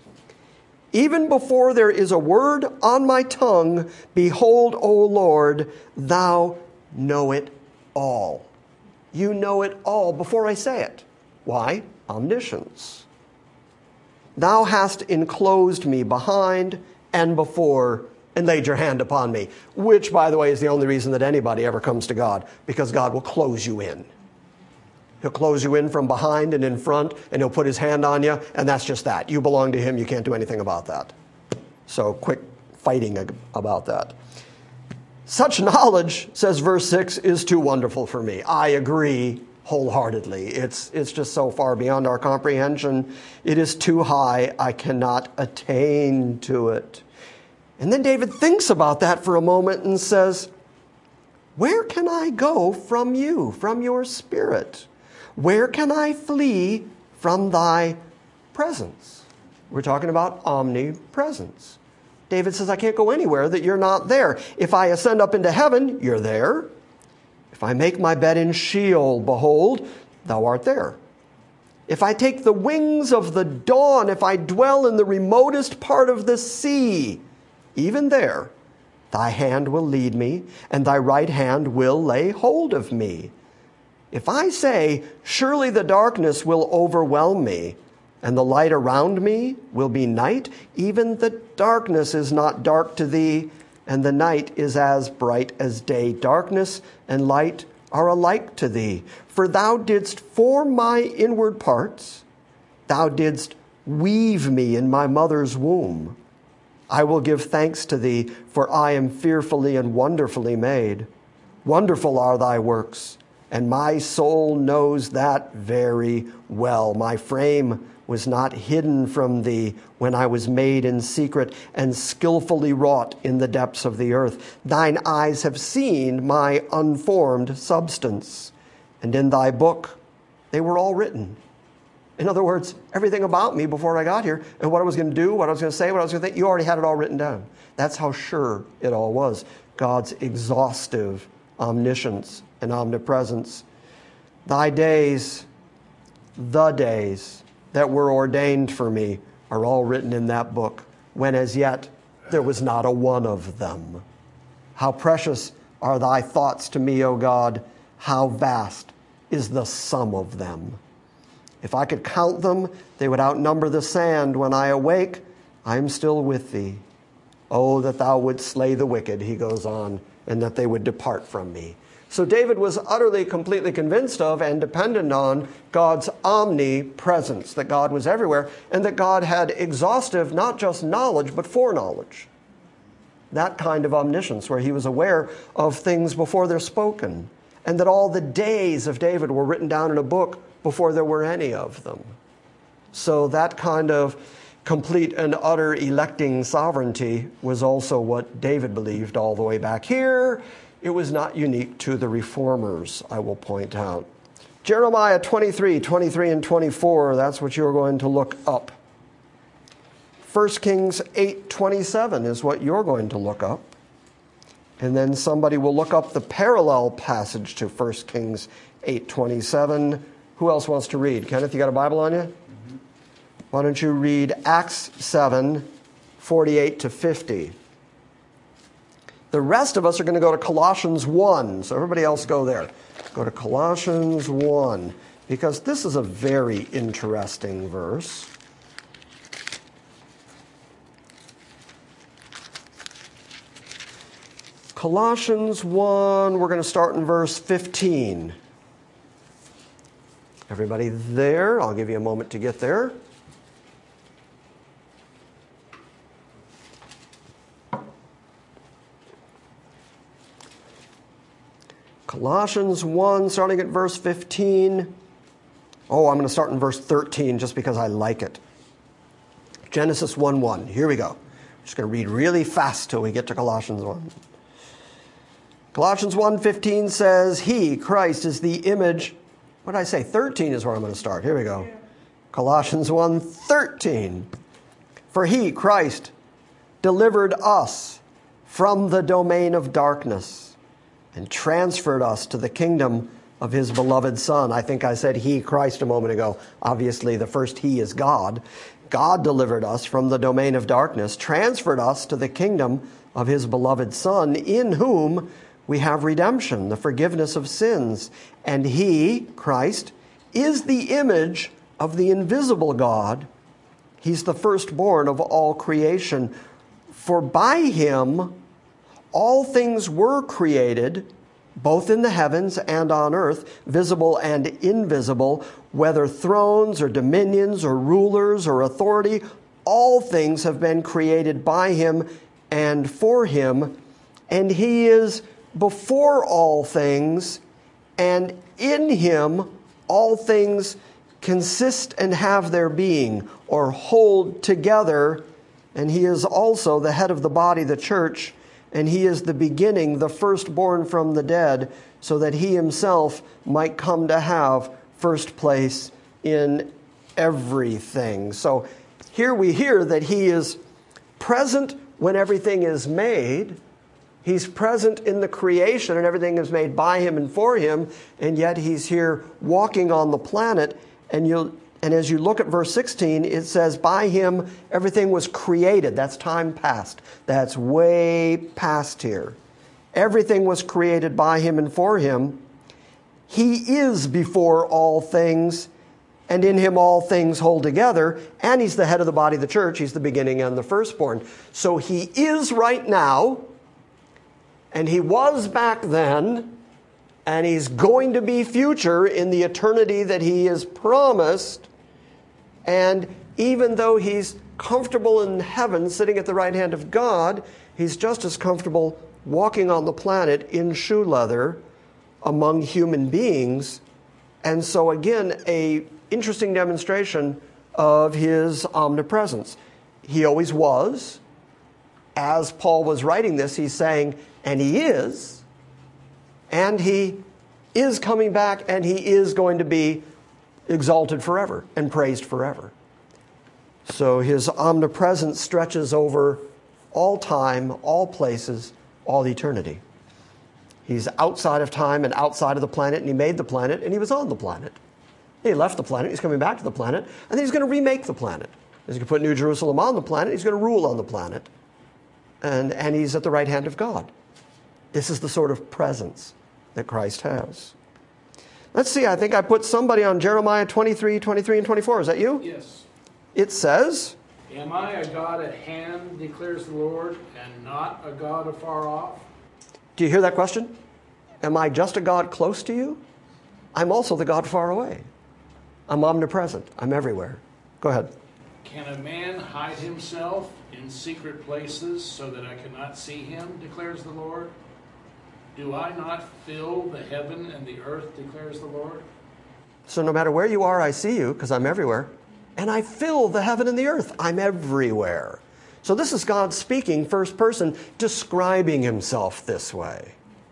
Even before there is a word on my tongue, behold, O Lord, thou know it all. You know it all before I say it. Why? Omniscience. Thou hast enclosed me behind and before and laid your hand upon me, which, by the way, is the only reason that anybody ever comes to God, because God will close you in. He'll close you in from behind and in front, and he'll put his hand on you, and that's just that. You belong to him. You can't do anything about that. So quick fighting about that. Such knowledge, says verse 6, is too wonderful for me. I agree wholeheartedly. It's just so far beyond our comprehension. It is too high. I cannot attain to it. And then David thinks about that for a moment and says, where can I go from you, from your spirit? Where can I flee from thy presence? We're talking about omnipresence. David says, I can't go anywhere that you're not there. If I ascend up into heaven, you're there. If I make my bed in Sheol, behold, thou art there. If I take the wings of the dawn, if I dwell in the remotest part of the sea, even there, thy hand will lead me, and thy right hand will lay hold of me. If I say, surely the darkness will overwhelm me, and the light around me will be night, even the darkness is not dark to thee, and the night is as bright as day. Darkness and light are alike to thee. For thou didst form my inward parts. Thou didst weave me in my mother's womb. I will give thanks to thee, for I am fearfully and wonderfully made. Wonderful are thy works, and my soul knows that very well. My frame was not hidden from thee when I was made in secret and skillfully wrought in the depths of the earth. Thine eyes have seen my unformed substance, and in thy book they were all written. In other words, everything about me before I got here and what I was going to do, what I was going to say, what I was going to think, you already had it all written down. That's how sure it all was. God's exhaustive omniscience and omnipresence. Thy days, the days that were ordained for me, are all written in that book, when as yet there was not a one of them. How precious are thy thoughts to me, O God! How vast is the sum of them! If I could count them, they would outnumber the sand. When I awake, I am still with thee. Oh, that thou wouldst slay the wicked, he goes on, and that they would depart from me. So David was utterly, completely convinced of and dependent on God's omnipresence, that God was everywhere, and that God had exhaustive, not just knowledge, but foreknowledge. That kind of omniscience, where he was aware of things before they're spoken, and that all the days of David were written down in a book before there were any of them. So that kind of complete and utter electing sovereignty was also what David believed all the way back here. It was not unique to the reformers, I will point out. Jeremiah 23 and 24, that's what you're going to look up. 1 Kings 8:27 is what you're going to look up. And then somebody will look up the parallel passage to 1 Kings 8:27. Who else wants to read? Kenneth, you got a Bible on you? Mm-hmm. Why don't you read Acts 7:48 to 50. The rest of us are going to go to Colossians 1. So everybody else go there. Go to Colossians 1, because this is a very interesting verse. Colossians 1, we're going to start in verse 15. Everybody there? I'll give you a moment to get there. Colossians 1, starting at verse 15. Oh, I'm going to start in verse 13 just because I like it. Genesis 1:1. Here we go. I'm just going to read really fast till we get to Colossians 1. Colossians 1:15 says, He, Christ, is the image. What did I say? 13 is where I'm going to start. Here we go. Colossians 1:13. For He, Christ, delivered us from the domain of darkness and transferred us to the kingdom of His beloved Son. I think I said He, Christ, a moment ago. Obviously, the first He is God. God delivered us from the domain of darkness, transferred us to the kingdom of His beloved Son, in whom we have redemption, the forgiveness of sins. And He, Christ, is the image of the invisible God. He's the firstborn of all creation. For by Him all things were created, both in the heavens and on earth, visible and invisible, whether thrones or dominions or rulers or authority, all things have been created by Him and for Him. And He is before all things, and in Him all things consist and have their being, or hold together. And He is also the head of the body, the church, and He is the beginning, the firstborn from the dead, so that He Himself might come to have first place in everything. So here we hear that He is present when everything is made. He's present in the creation, and everything is made by Him and for Him, and yet He's here walking on the planet. And as you look at verse 16, it says, by Him everything was created. That's time past. That's way past here. Everything was created by Him and for Him. He is before all things, and in Him all things hold together. And He's the head of the body of the church. He's the beginning and the firstborn. So He is right now, and He was back then, and He's going to be future in the eternity that He is promised. And even though he's comfortable in heaven, sitting at the right hand of God, he's just as comfortable walking on the planet in shoe leather among human beings. And so again, an interesting demonstration of his omnipresence. He always was. As Paul was writing this, he's saying, and he is coming back, and he is going to be exalted forever and praised forever. So his omnipresence stretches over all time, all places, all eternity. He's outside of time and outside of the planet, and he made the planet, and he was on the planet. He left the planet, he's coming back to the planet, and then he's going to remake the planet. He's going to put New Jerusalem on the planet, he's going to rule on the planet, and he's at the right hand of God. This is the sort of presence that Christ has. Let's see, I think I put somebody on Jeremiah 23, 23, and 24. Is that you? Yes. It says, Am I a God at hand, declares the Lord, and not a God afar off? do you hear that question? Am I just a God close to you? I'm also the God far away. I'm omnipresent. I'm everywhere. Go ahead. Can a man hide himself in secret places so that I cannot see him, declares the Lord? Do I not fill the heaven and the earth, declares the Lord? So no matter where you are, I see you, because I'm everywhere. And I fill the heaven and the earth. I'm everywhere. So this is God speaking, first person, describing himself this way.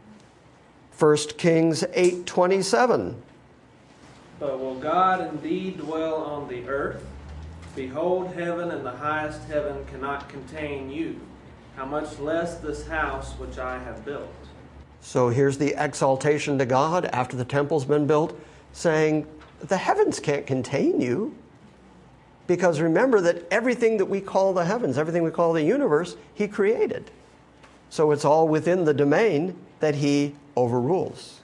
1 Kings 8:27. But will God indeed dwell on the earth? Behold, heaven and the highest heaven cannot contain you. How much less this house which I have built? So here's the exaltation to God after the temple's been built, saying, the heavens can't contain you. Because remember that everything that we call the heavens, everything we call the universe, he created. So it's all within the domain that he overrules.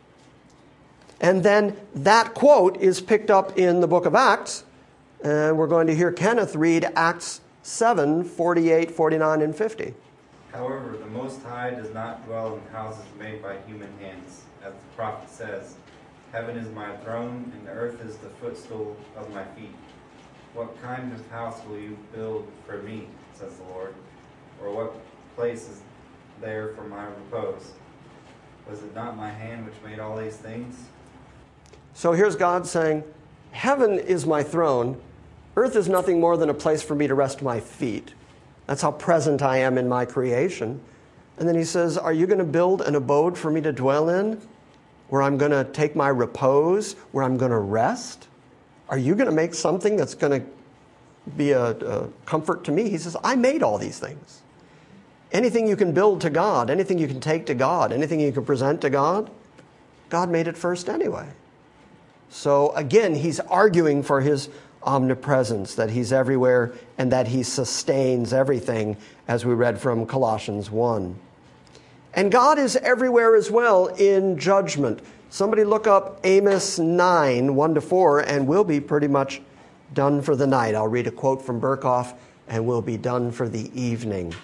And then that quote is picked up in the book of Acts. And we're going to hear Kenneth read Acts 7, 48, 49, and 50. However, the Most High does not dwell in houses made by human hands. As the prophet says, Heaven is my throne, and the earth is the footstool of my feet. What kind of house will you build for me, says the Lord? Or what place is there for my repose? Was it not my hand which made all these things? So here's God saying, heaven is my throne. Earth is nothing more than a place for me to rest my feet. That's how present I am in my creation. And then he says, are you going to build an abode for me to dwell in, where I'm going to take my repose, where I'm going to rest? Are you going to make something that's going to be a comfort to me? He says, I made all these things. Anything you can build to God, anything you can take to God, anything you can present to God, God made it first anyway. So again, he's arguing for his omnipresence, that he's everywhere and that he sustains everything, as we read from Colossians 1. And God is everywhere as well in judgment. Somebody look up Amos 9, 1-4, and we'll be pretty much done for the night. I'll read a quote from Berkhoff, and we'll be done for the evening.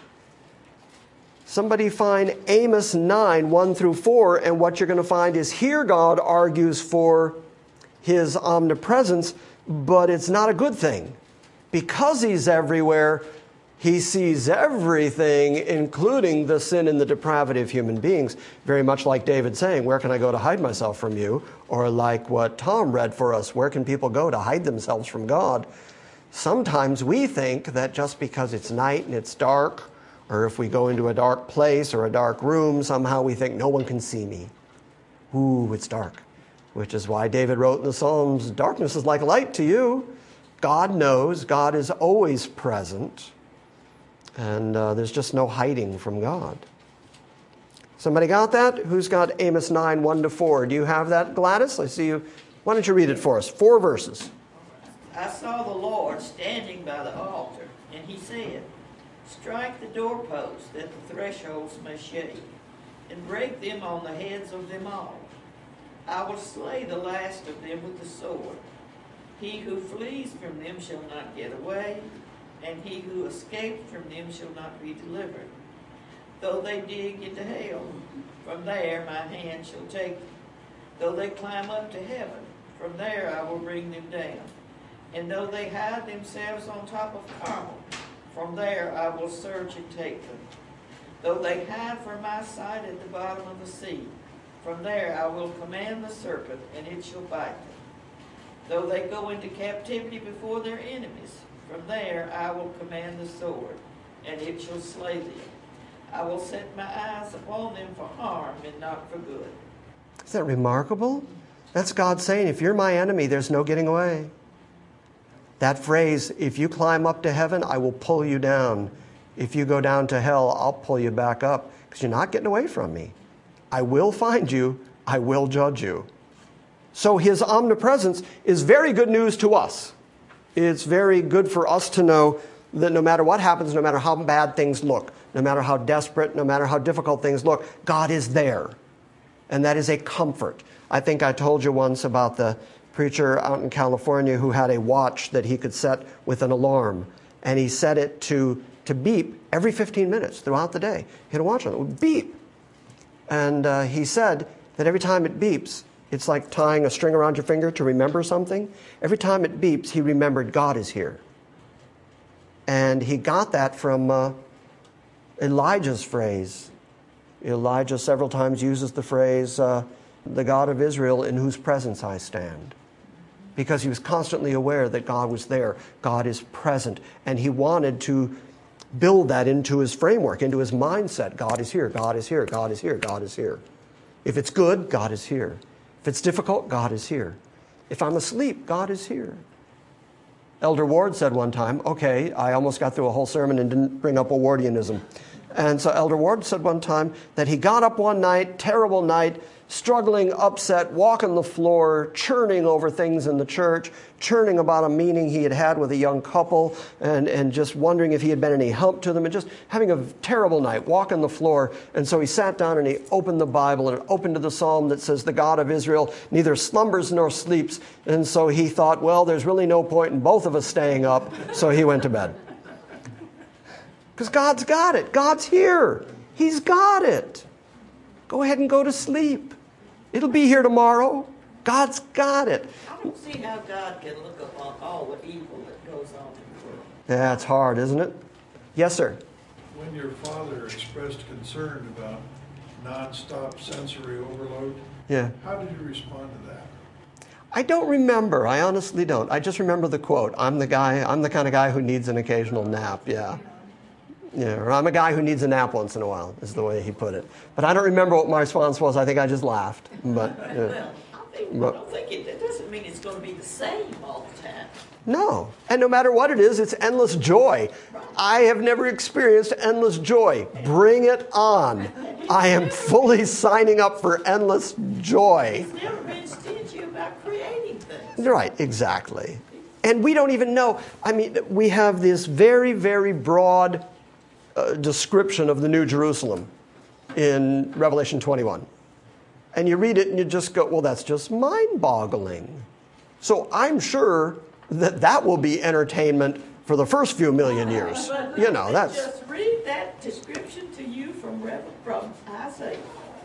Somebody find Amos 9, 1-4, and what you're going to find is here God argues for his omnipresence, but it's not a good thing. Because he's everywhere, he sees everything, including the sin and the depravity of human beings, very much like David saying, where can I go to hide myself from you? Or like what Tom read for us, where can people go to hide themselves from God? Sometimes we think that just because it's night and it's dark, or if we go into a dark place or a dark room, somehow we think no one can see me. Ooh, it's dark. Which is why David wrote in the Psalms, darkness is like light to you. God knows, God is always present. And there's just no hiding from God. Somebody got that? Who's got Amos 9, 1-4? Do you have that, Gladys? I see you. Why don't you read it for us? 4 verses. I saw the Lord standing by the altar, and he said, strike the doorposts that the thresholds may shake, and break them on the heads of them all. I will slay the last of them with the sword. He who flees from them shall not get away, and he who escapes from them shall not be delivered. Though they dig into hell, from there my hand shall take them. Though they climb up to heaven, from there I will bring them down. And though they hide themselves on top of Carmel, from there I will search and take them. Though they hide from my sight at the bottom of the sea, from there I will command the serpent, and it shall bite them. Though they go into captivity before their enemies, from there I will command the sword, and it shall slay them. I will set my eyes upon them for harm and not for good. Isn't that remarkable? That's God saying, if you're my enemy, there's no getting away. That phrase, if you climb up to heaven, I will pull you down. If you go down to hell, I'll pull you back up, because you're not getting away from me. I will find you. I will judge you. So his omnipresence is very good news to us. It's very good for us to know that no matter what happens, no matter how bad things look, no matter how desperate, no matter how difficult things look, God is there. And that is a comfort. I think I told you once about the preacher out in California who had a watch that he could set with an alarm. And he set it to beep every 15 minutes throughout the day. He had a watch on it. It would beep. And he said that every time it beeps, it's like tying a string around your finger to remember something. Every time it beeps, he remembered God is here. And he got that from Elijah's phrase. Elijah several times uses the phrase, the God of Israel in whose presence I stand. Because he was constantly aware that God was there. God is present. And he wanted to build that into his framework, into his mindset. God is here, God is here, God is here, God is here. If it's good, God is here. If it's difficult, God is here. If I'm asleep, God is here. Elder Ward said one time, okay, I almost got through a whole sermon and didn't bring up Awardianism. And so Elder Ward said one time that he got up one night, terrible night, struggling, upset, walking the floor, churning over things in the church, churning about a meeting he had had with a young couple, and just wondering if he had been any help to them, and just having a terrible night, walking the floor. And so he sat down and he opened the Bible and opened to the psalm that says, the God of Israel neither slumbers nor sleeps. And so he thought, well, there's really no point in both of us staying up, so he went to bed. Because God's got it. God's here. He's got it. Go ahead and go to sleep. It'll be here tomorrow. God's got it. I don't see how God can look upon all the evil that goes on in the world. Yeah, it's hard, isn't it? Yes, sir. When your father expressed concern about nonstop sensory overload, Yeah. how did you respond to that? I don't remember. I honestly don't. I just remember the quote. I'm the kind of guy who needs an occasional nap. Yeah. Yeah, or I'm a guy who needs a nap once in a while, is the way he put it. But I don't remember what my response was. I think I just laughed. But Well, I don't think it doesn't mean it's going to be the same all the time. no. And no matter what it is, it's endless joy. I have never experienced endless joy. Bring it on. I am fully signing up for endless joy. He's never been stingy about creating things. Right, exactly. And we don't even know. I mean, we have this very, very broad description of the New Jerusalem in Revelation 21. And you read it and you just go, well, that's just mind-boggling. So I'm sure that will be entertainment for the first few million years. But You know, that's... just read that description to you from Isaiah.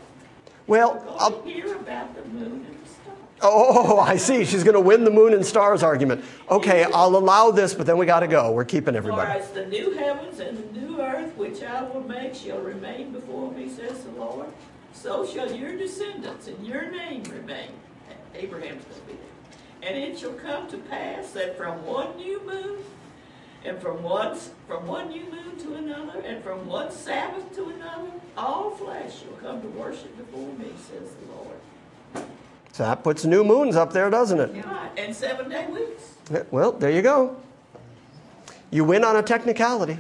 Well, Go I'll... to hear about the moon and the stars. Oh, I see. She's going to win the moon and stars argument. Okay, I'll allow this, but then we got to go. We're keeping For everybody. as the new heavens and the new earth which I will make shall remain before me, says the Lord, so shall your descendants and your name remain. Abraham's going to be there. And it shall come to pass that from one new moon, and from one new moon to another, and from one Sabbath to another, all flesh shall come to worship before me, says the Lord. So that puts new moons up there, doesn't it? Right, and 7-day weeks. Well, there you go. You win on a technicality.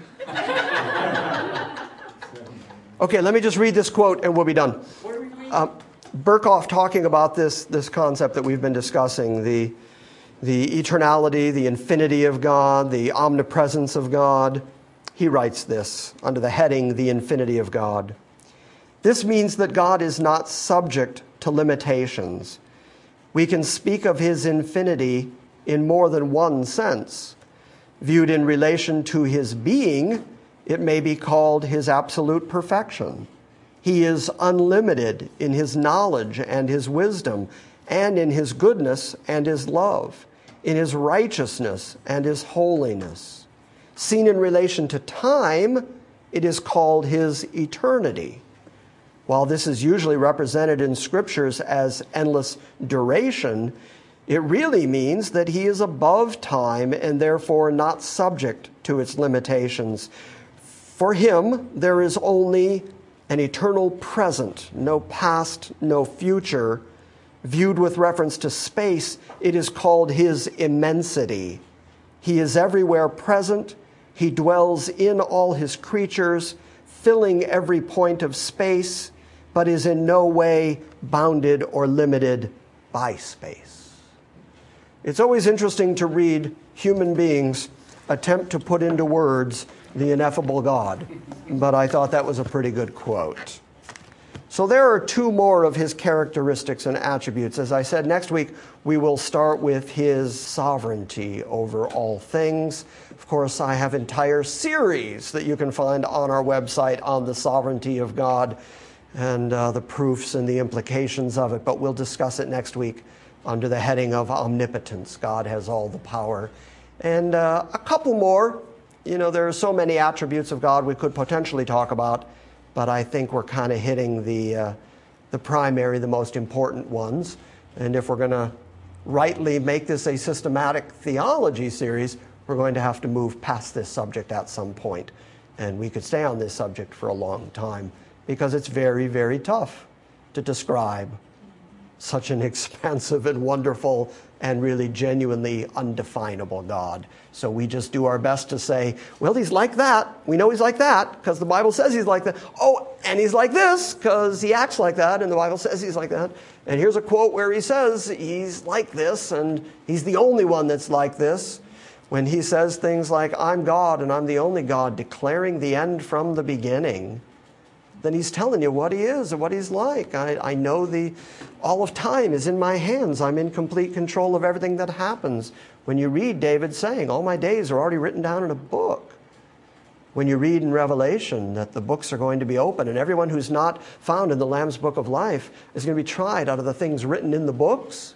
Okay, let me just read this quote and we'll be done. What are we reading? Berkhoff, talking about this concept that we've been discussing, the eternality, the infinity of God, the omnipresence of God, he writes this under the heading, the infinity of God. This means that God is not subject to limitations. We can speak of his infinity in more than one sense. Viewed in relation to his being, it may be called his absolute perfection. He is unlimited in his knowledge and his wisdom, and in his goodness and his love. in his righteousness and his holiness. Seen in relation to time, it is called his eternity. While this is usually represented in scriptures as endless duration, it really means that he is above time and therefore not subject to its limitations. For him, there is only an eternal present, no past, no future. Viewed with reference to space, it is called his immensity. He is everywhere present. He dwells in all his creatures, filling every point of space, but is in no way bounded or limited by space. It's always interesting to read human beings attempt to put into words the ineffable God, but I thought that was a pretty good quote. So there are two more of his characteristics and attributes. As I said, next week we will start with his sovereignty over all things. Of course, I have entire series that you can find on our website on the sovereignty of God and the proofs and the implications of it, but we'll discuss it next week under the heading of omnipotence. God has all the power. And a couple more. You know, there are so many attributes of God we could potentially talk about, but I think we're kind of hitting the primary, the most important ones. And if we're going to rightly make this a systematic theology series, we're going to have to move past this subject at some point. And we could stay on this subject for a long time because it's very, very tough to describe such an expansive and wonderful and really genuinely undefinable God. So we just do our best to say, well, he's like that. We know he's like that because the Bible says he's like that. Oh, and he's like this because he acts like that and the Bible says he's like that. And here's a quote where he says he's like this and he's the only one that's like this. When he says things like, I'm God and I'm the only God, declaring the end from the beginning, then he's telling you what he is and what he's like. I know all of time is in my hands. I'm in complete control of everything that happens. When you read David saying, all my days are already written down in a book. When you read in Revelation that the books are going to be open and everyone who's not found in the Lamb's Book of Life is going to be tried out of the things written in the books.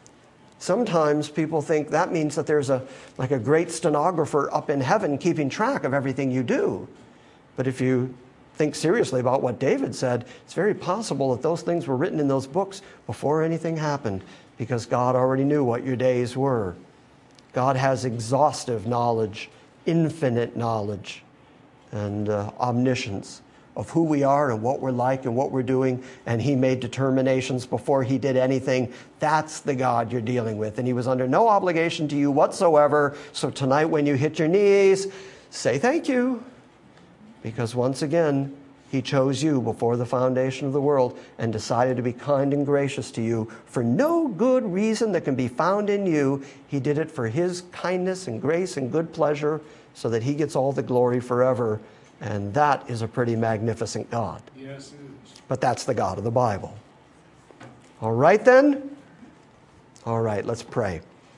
Sometimes people think that means that there's like a great stenographer up in heaven keeping track of everything you do. But if you think seriously about what David said, it's very possible that those things were written in those books before anything happened because God already knew what your days were. God has exhaustive knowledge, infinite knowledge, and omniscience of who we are and what we're like and what we're doing, and he made determinations before he did anything. That's the God you're dealing with, and he was under no obligation to you whatsoever. So tonight when you hit your knees, say thank you, because once again, he chose you before the foundation of the world and decided to be kind and gracious to you for no good reason that can be found in you. He did it for his kindness and grace and good pleasure so that he gets all the glory forever. And that is a pretty magnificent God. Yes, it is. But that's the God of the Bible. All right, then? All right, let's pray.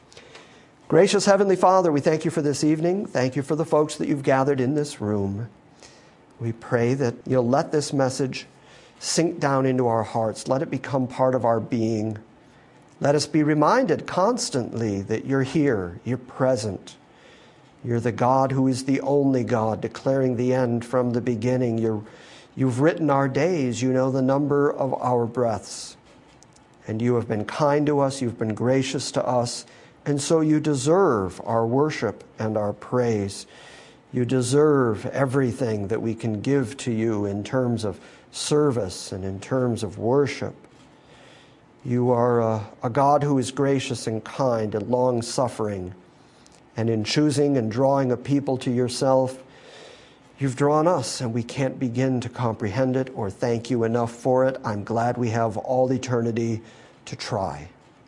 Gracious Heavenly Father, we thank you for this evening. Thank you for the folks that you've gathered in this room. We pray that you'll let this message sink down into our hearts. Let it become part of our being. Let us be reminded constantly that you're here, you're present. You're the God who is the only God, declaring the end from the beginning. You've written our days. You know the number of our breaths. And you have been kind to us. You've been gracious to us. And so you deserve our worship and our praise. You deserve everything that we can give to you in terms of service and in terms of worship. You are a God who is gracious and kind and long-suffering. And in choosing and drawing a people to yourself, you've drawn us, and we can't begin to comprehend it or thank you enough for it. I'm glad we have all eternity to try.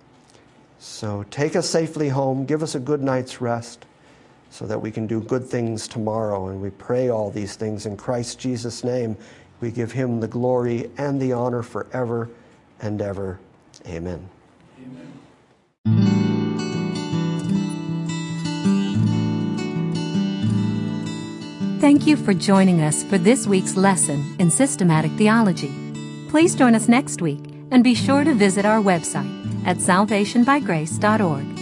So take us safely home. Give us a good night's rest so that we can do good things tomorrow. And we pray all these things in Christ Jesus' name. We give him the glory and the honor forever and ever. Amen. Amen. Thank you for joining us for this week's lesson in Systematic Theology. Please join us next week and be sure to visit our website at salvationbygrace.org